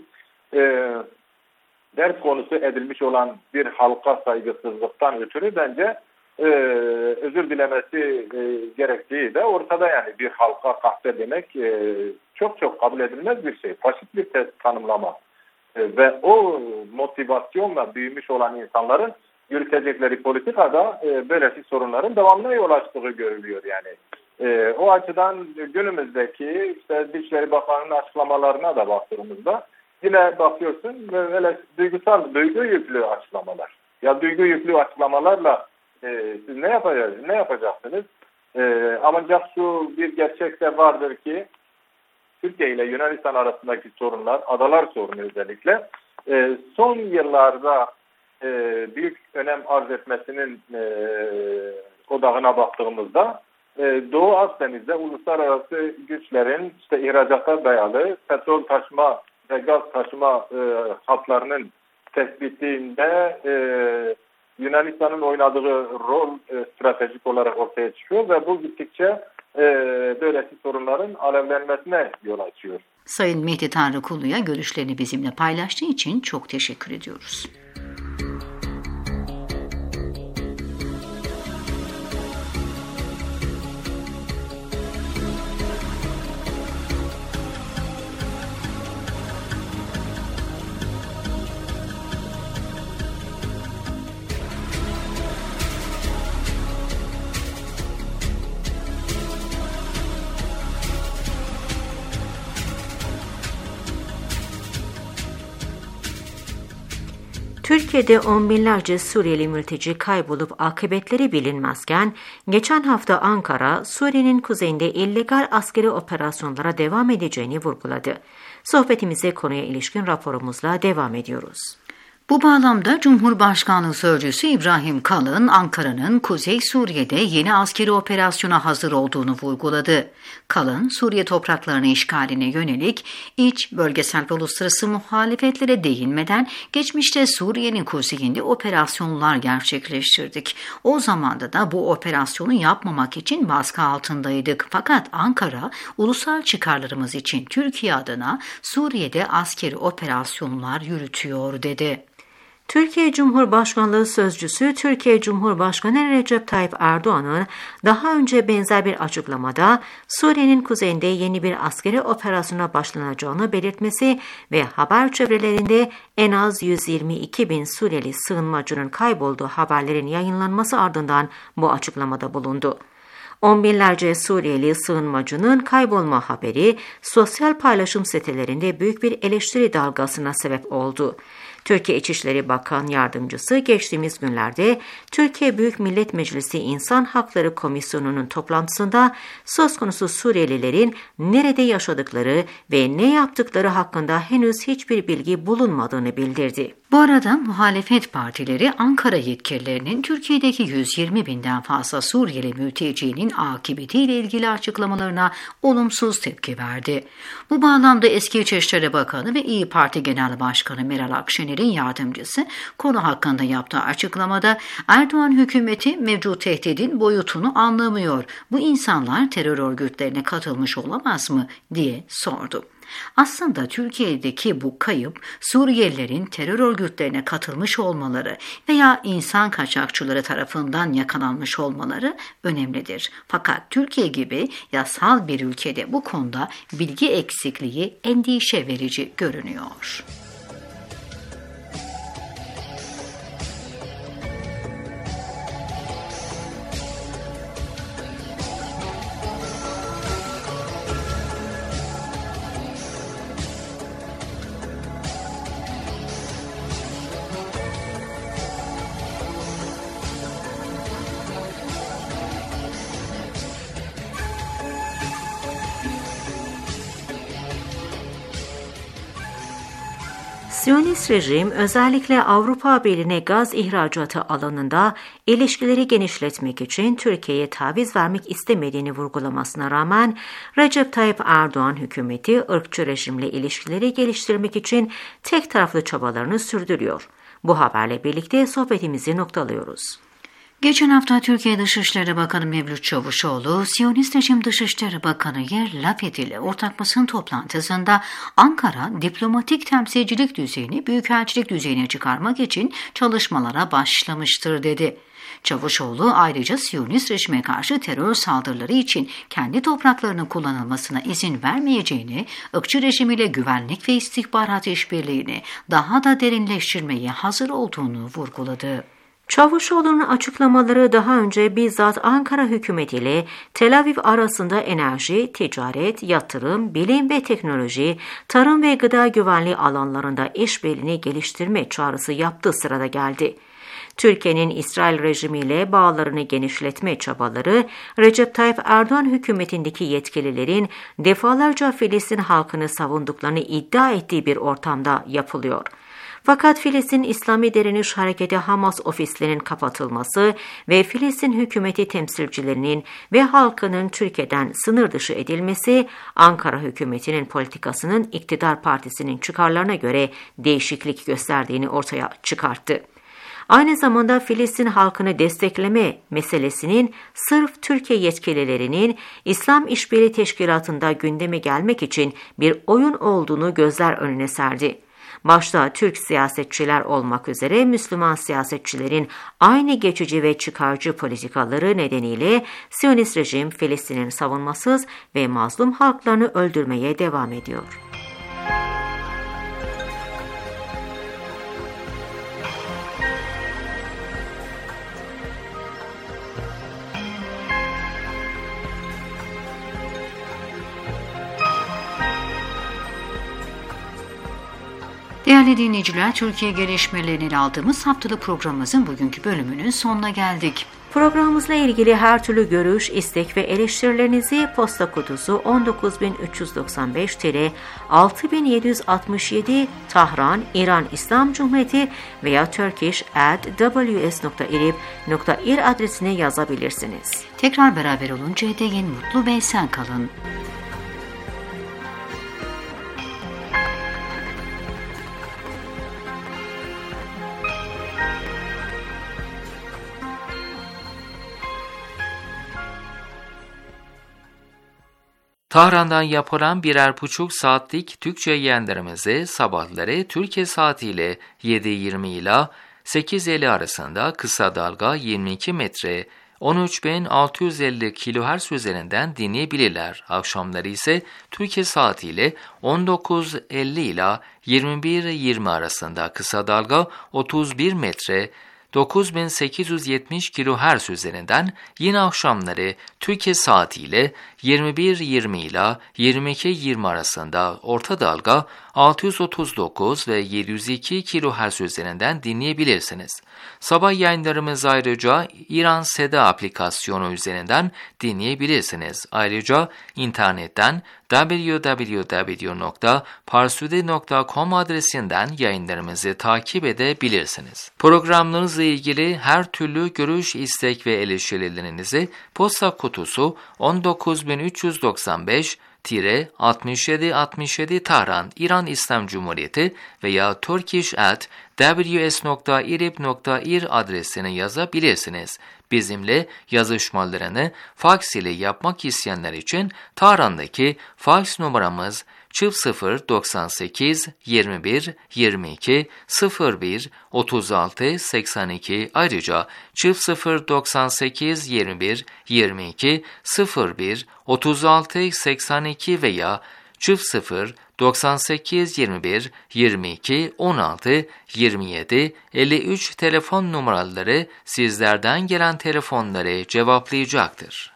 ders konusu edilmiş olan bir halka saygısızlıktan ötürü bence özür dilemesi gerektiği de ortada. Yani bir halka kahpe demek çok kabul edilmez bir şey. Faşist bir tanımlama. Ve o motivasyonla büyümüş olan insanların yürütecekleri politikada böylesi sorunların devamına yol açtığı görülüyor yani. O açıdan günümüzdeki işte Dışişleri Bakanı'nın açıklamalarına da baktığımızda yine bakıyorsun böyle duygu yüklü açıklamalar. Ya duygu yüklü açıklamalarla siz ne yapacaksınız? Ancak şu bir gerçek de vardır ki Türkiye ile Yunanistan arasındaki sorunlar, adalar sorunu özellikle son yıllarda büyük önem arz etmesinin odağına baktığımızda Doğu Akdeniz'de uluslararası güçlerin işte ihracata dayalı petrol taşıma ve gaz taşıma hatlarının tespitinde Yunanistan'ın oynadığı rol stratejik olarak ortaya çıkıyor ve bu gittikçe böylesi sorunların alevlenmesine yol açıyor. Sayın Mehdi Tanrıkulu'ya görüşlerini bizimle paylaştığı için çok teşekkür ediyoruz. Türkiye'de on binlerce Suriyeli mülteci kaybolup akıbetleri bilinmezken, geçen hafta Ankara, Suriye'nin kuzeyinde illegal askeri operasyonlara devam edeceğini vurguladı. Sohbetimize konuya ilişkin raporumuzla devam ediyoruz. Bu bağlamda Cumhurbaşkanlığı Sözcüsü İbrahim Kalın, Ankara'nın Kuzey Suriye'de yeni askeri operasyona hazır olduğunu vurguladı. Kalın, Suriye topraklarını işgaline yönelik iç, bölgesel ve uluslararası muhalefetlere değinmeden geçmişte Suriye'nin kuzeyinde operasyonlar gerçekleştirdik. O zamanda da bu operasyonu yapmamak için baskı altındaydık. Fakat Ankara, ulusal çıkarlarımız için Türkiye adına Suriye'de askeri operasyonlar yürütüyor dedi. Türkiye Cumhurbaşkanlığı Sözcüsü, Türkiye Cumhurbaşkanı Recep Tayyip Erdoğan'ın daha önce benzer bir açıklamada Suriye'nin kuzeyinde yeni bir askeri operasyona başlanacağını belirtmesi ve haber çevrelerinde en az 122 bin Suriyeli sığınmacının kaybolduğu haberlerin yayınlanması ardından bu açıklamada bulundu. On binlerce Suriyeli sığınmacının kaybolma haberi sosyal paylaşım sitelerinde büyük bir eleştiri dalgasına sebep oldu. Türkiye İçişleri Bakan Yardımcısı geçtiğimiz günlerde Türkiye Büyük Millet Meclisi İnsan Hakları Komisyonu'nun toplantısında söz konusu Suriyelilerin nerede yaşadıkları ve ne yaptıkları hakkında henüz hiçbir bilgi bulunmadığını bildirdi. Bu arada muhalefet partileri Ankara yetkililerinin Türkiye'deki 120 binden fazla Suriyeli mültecinin akıbetiyle ilgili açıklamalarına olumsuz tepki verdi. Bu bağlamda eski İçişleri Bakanı ve İYİ Parti Genel Başkanı Meral Akşener'in yardımcısı konu hakkında yaptığı açıklamada Erdoğan hükümeti mevcut tehdidin boyutunu anlamıyor. Bu insanlar terör örgütlerine katılmış olamaz mı diye sordu. Aslında Türkiye'deki bu kayıp Suriyelilerin terör örgütlerine katılmış olmaları veya insan kaçakçıları tarafından yakalanmış olmaları önemlidir. Fakat Türkiye gibi yasal bir ülkede bu konuda bilgi eksikliği endişe verici görünüyor. Siyonist rejim özellikle Avrupa Birliği'ne gaz ihracatı alanında ilişkileri genişletmek için Türkiye'ye taviz vermek istemediğini vurgulamasına rağmen Recep Tayyip Erdoğan hükümeti ırkçı rejimle ilişkileri geliştirmek için tek taraflı çabalarını sürdürüyor. Bu haberle birlikte sohbetimizi noktalıyoruz. Geçen hafta Türkiye Dışişleri Bakanı Mevlüt Çavuşoğlu, Siyonist rejim Dışişleri Bakanı Yair Lapid ile ortak basın toplantısında Ankara diplomatik temsilcilik düzeyini büyükelçilik düzeyine çıkarmak için çalışmalara başlamıştır dedi. Çavuşoğlu ayrıca Siyonist rejime karşı terör saldırıları için kendi topraklarının kullanılmasına izin vermeyeceğini, ırkçı rejimiyle güvenlik ve istihbarat işbirliğini daha da derinleştirmeye hazır olduğunu vurguladı. Çavuşoğlu'nun açıklamaları daha önce bizzat Ankara hükümetiyle Tel Aviv arasında enerji, ticaret, yatırım, bilim ve teknoloji, tarım ve gıda güvenliği alanlarında işbirliğini geliştirme çağrısı yaptığı sırada geldi. Türkiye'nin İsrail rejimiyle bağlarını genişletme çabaları, Recep Tayyip Erdoğan hükümetindeki yetkililerin defalarca Filistin halkını savunduklarını iddia ettiği bir ortamda yapılıyor. Fakat Filistin İslami Direniş Hareketi Hamas ofislerinin kapatılması ve Filistin hükümeti temsilcilerinin ve halkının Türkiye'den sınır dışı edilmesi, Ankara hükümetinin politikasının iktidar partisinin çıkarlarına göre değişiklik gösterdiğini ortaya çıkarttı. Aynı zamanda Filistin halkını destekleme meselesinin sırf Türkiye yetkililerinin İslam İşbirliği Teşkilatı'nda gündeme gelmek için bir oyun olduğunu gözler önüne serdi. Başta Türk siyasetçiler olmak üzere Müslüman siyasetçilerin aynı geçici ve çıkarcı politikaları nedeniyle Siyonist rejim Filistin'in savunmasız ve mazlum halklarını öldürmeye devam ediyor. Değerli dinleyiciler, Türkiye gelişmelerini ele aldığımız haftalık programımızın bugünkü bölümünün sonuna geldik. Programımızla ilgili her türlü görüş, istek ve eleştirilerinizi posta kutusu 19395-6767 Tahran, İran İslam Cumhuriyeti veya turkish@ws.irib.ir adresine yazabilirsiniz. Tekrar beraber oluncaya değin mutlu ve esen kalın. Tahran'dan yapılan 1,5 saatlik Türkçe yayınlarımızı sabahları Türkiye saatiyle 7:20 ila 8:50 arasında kısa dalga 22 metre 13.650 kHz üzerinden dinleyebilirler. Akşamları ise Türkiye saatiyle 19:50 ila 21:20 arasında kısa dalga 31 metre 9870 kHz üzerinden, yine akşamları Türkiye saatiyle 21:20 ila 22:20 arasında orta dalga 639 ve 702 kHz üzerinden dinleyebilirsiniz. Sabah yayınlarımızı ayrıca İran Seda aplikasyonu üzerinden dinleyebilirsiniz. Ayrıca internetten www.parsude.com adresinden yayınlarımızı takip edebilirsiniz. Programlarınızla ilgili her türlü görüş, istek ve eleştirilerinizi posta kutusu 19395-6767 Tahran, İran İslam Cumhuriyeti veya turkish@ws.irib.ir adresine yazabilirsiniz. Bizimle yazışmalarını faks ile yapmak isteyenler için Tahran'daki faks numaramız 0098 21 22 01 36 82, ayrıca 0098 21 22 01 36 82 veya 0098 21 22 16 27 53 telefon numaraları sizlerden gelen telefonları cevaplayacaktır.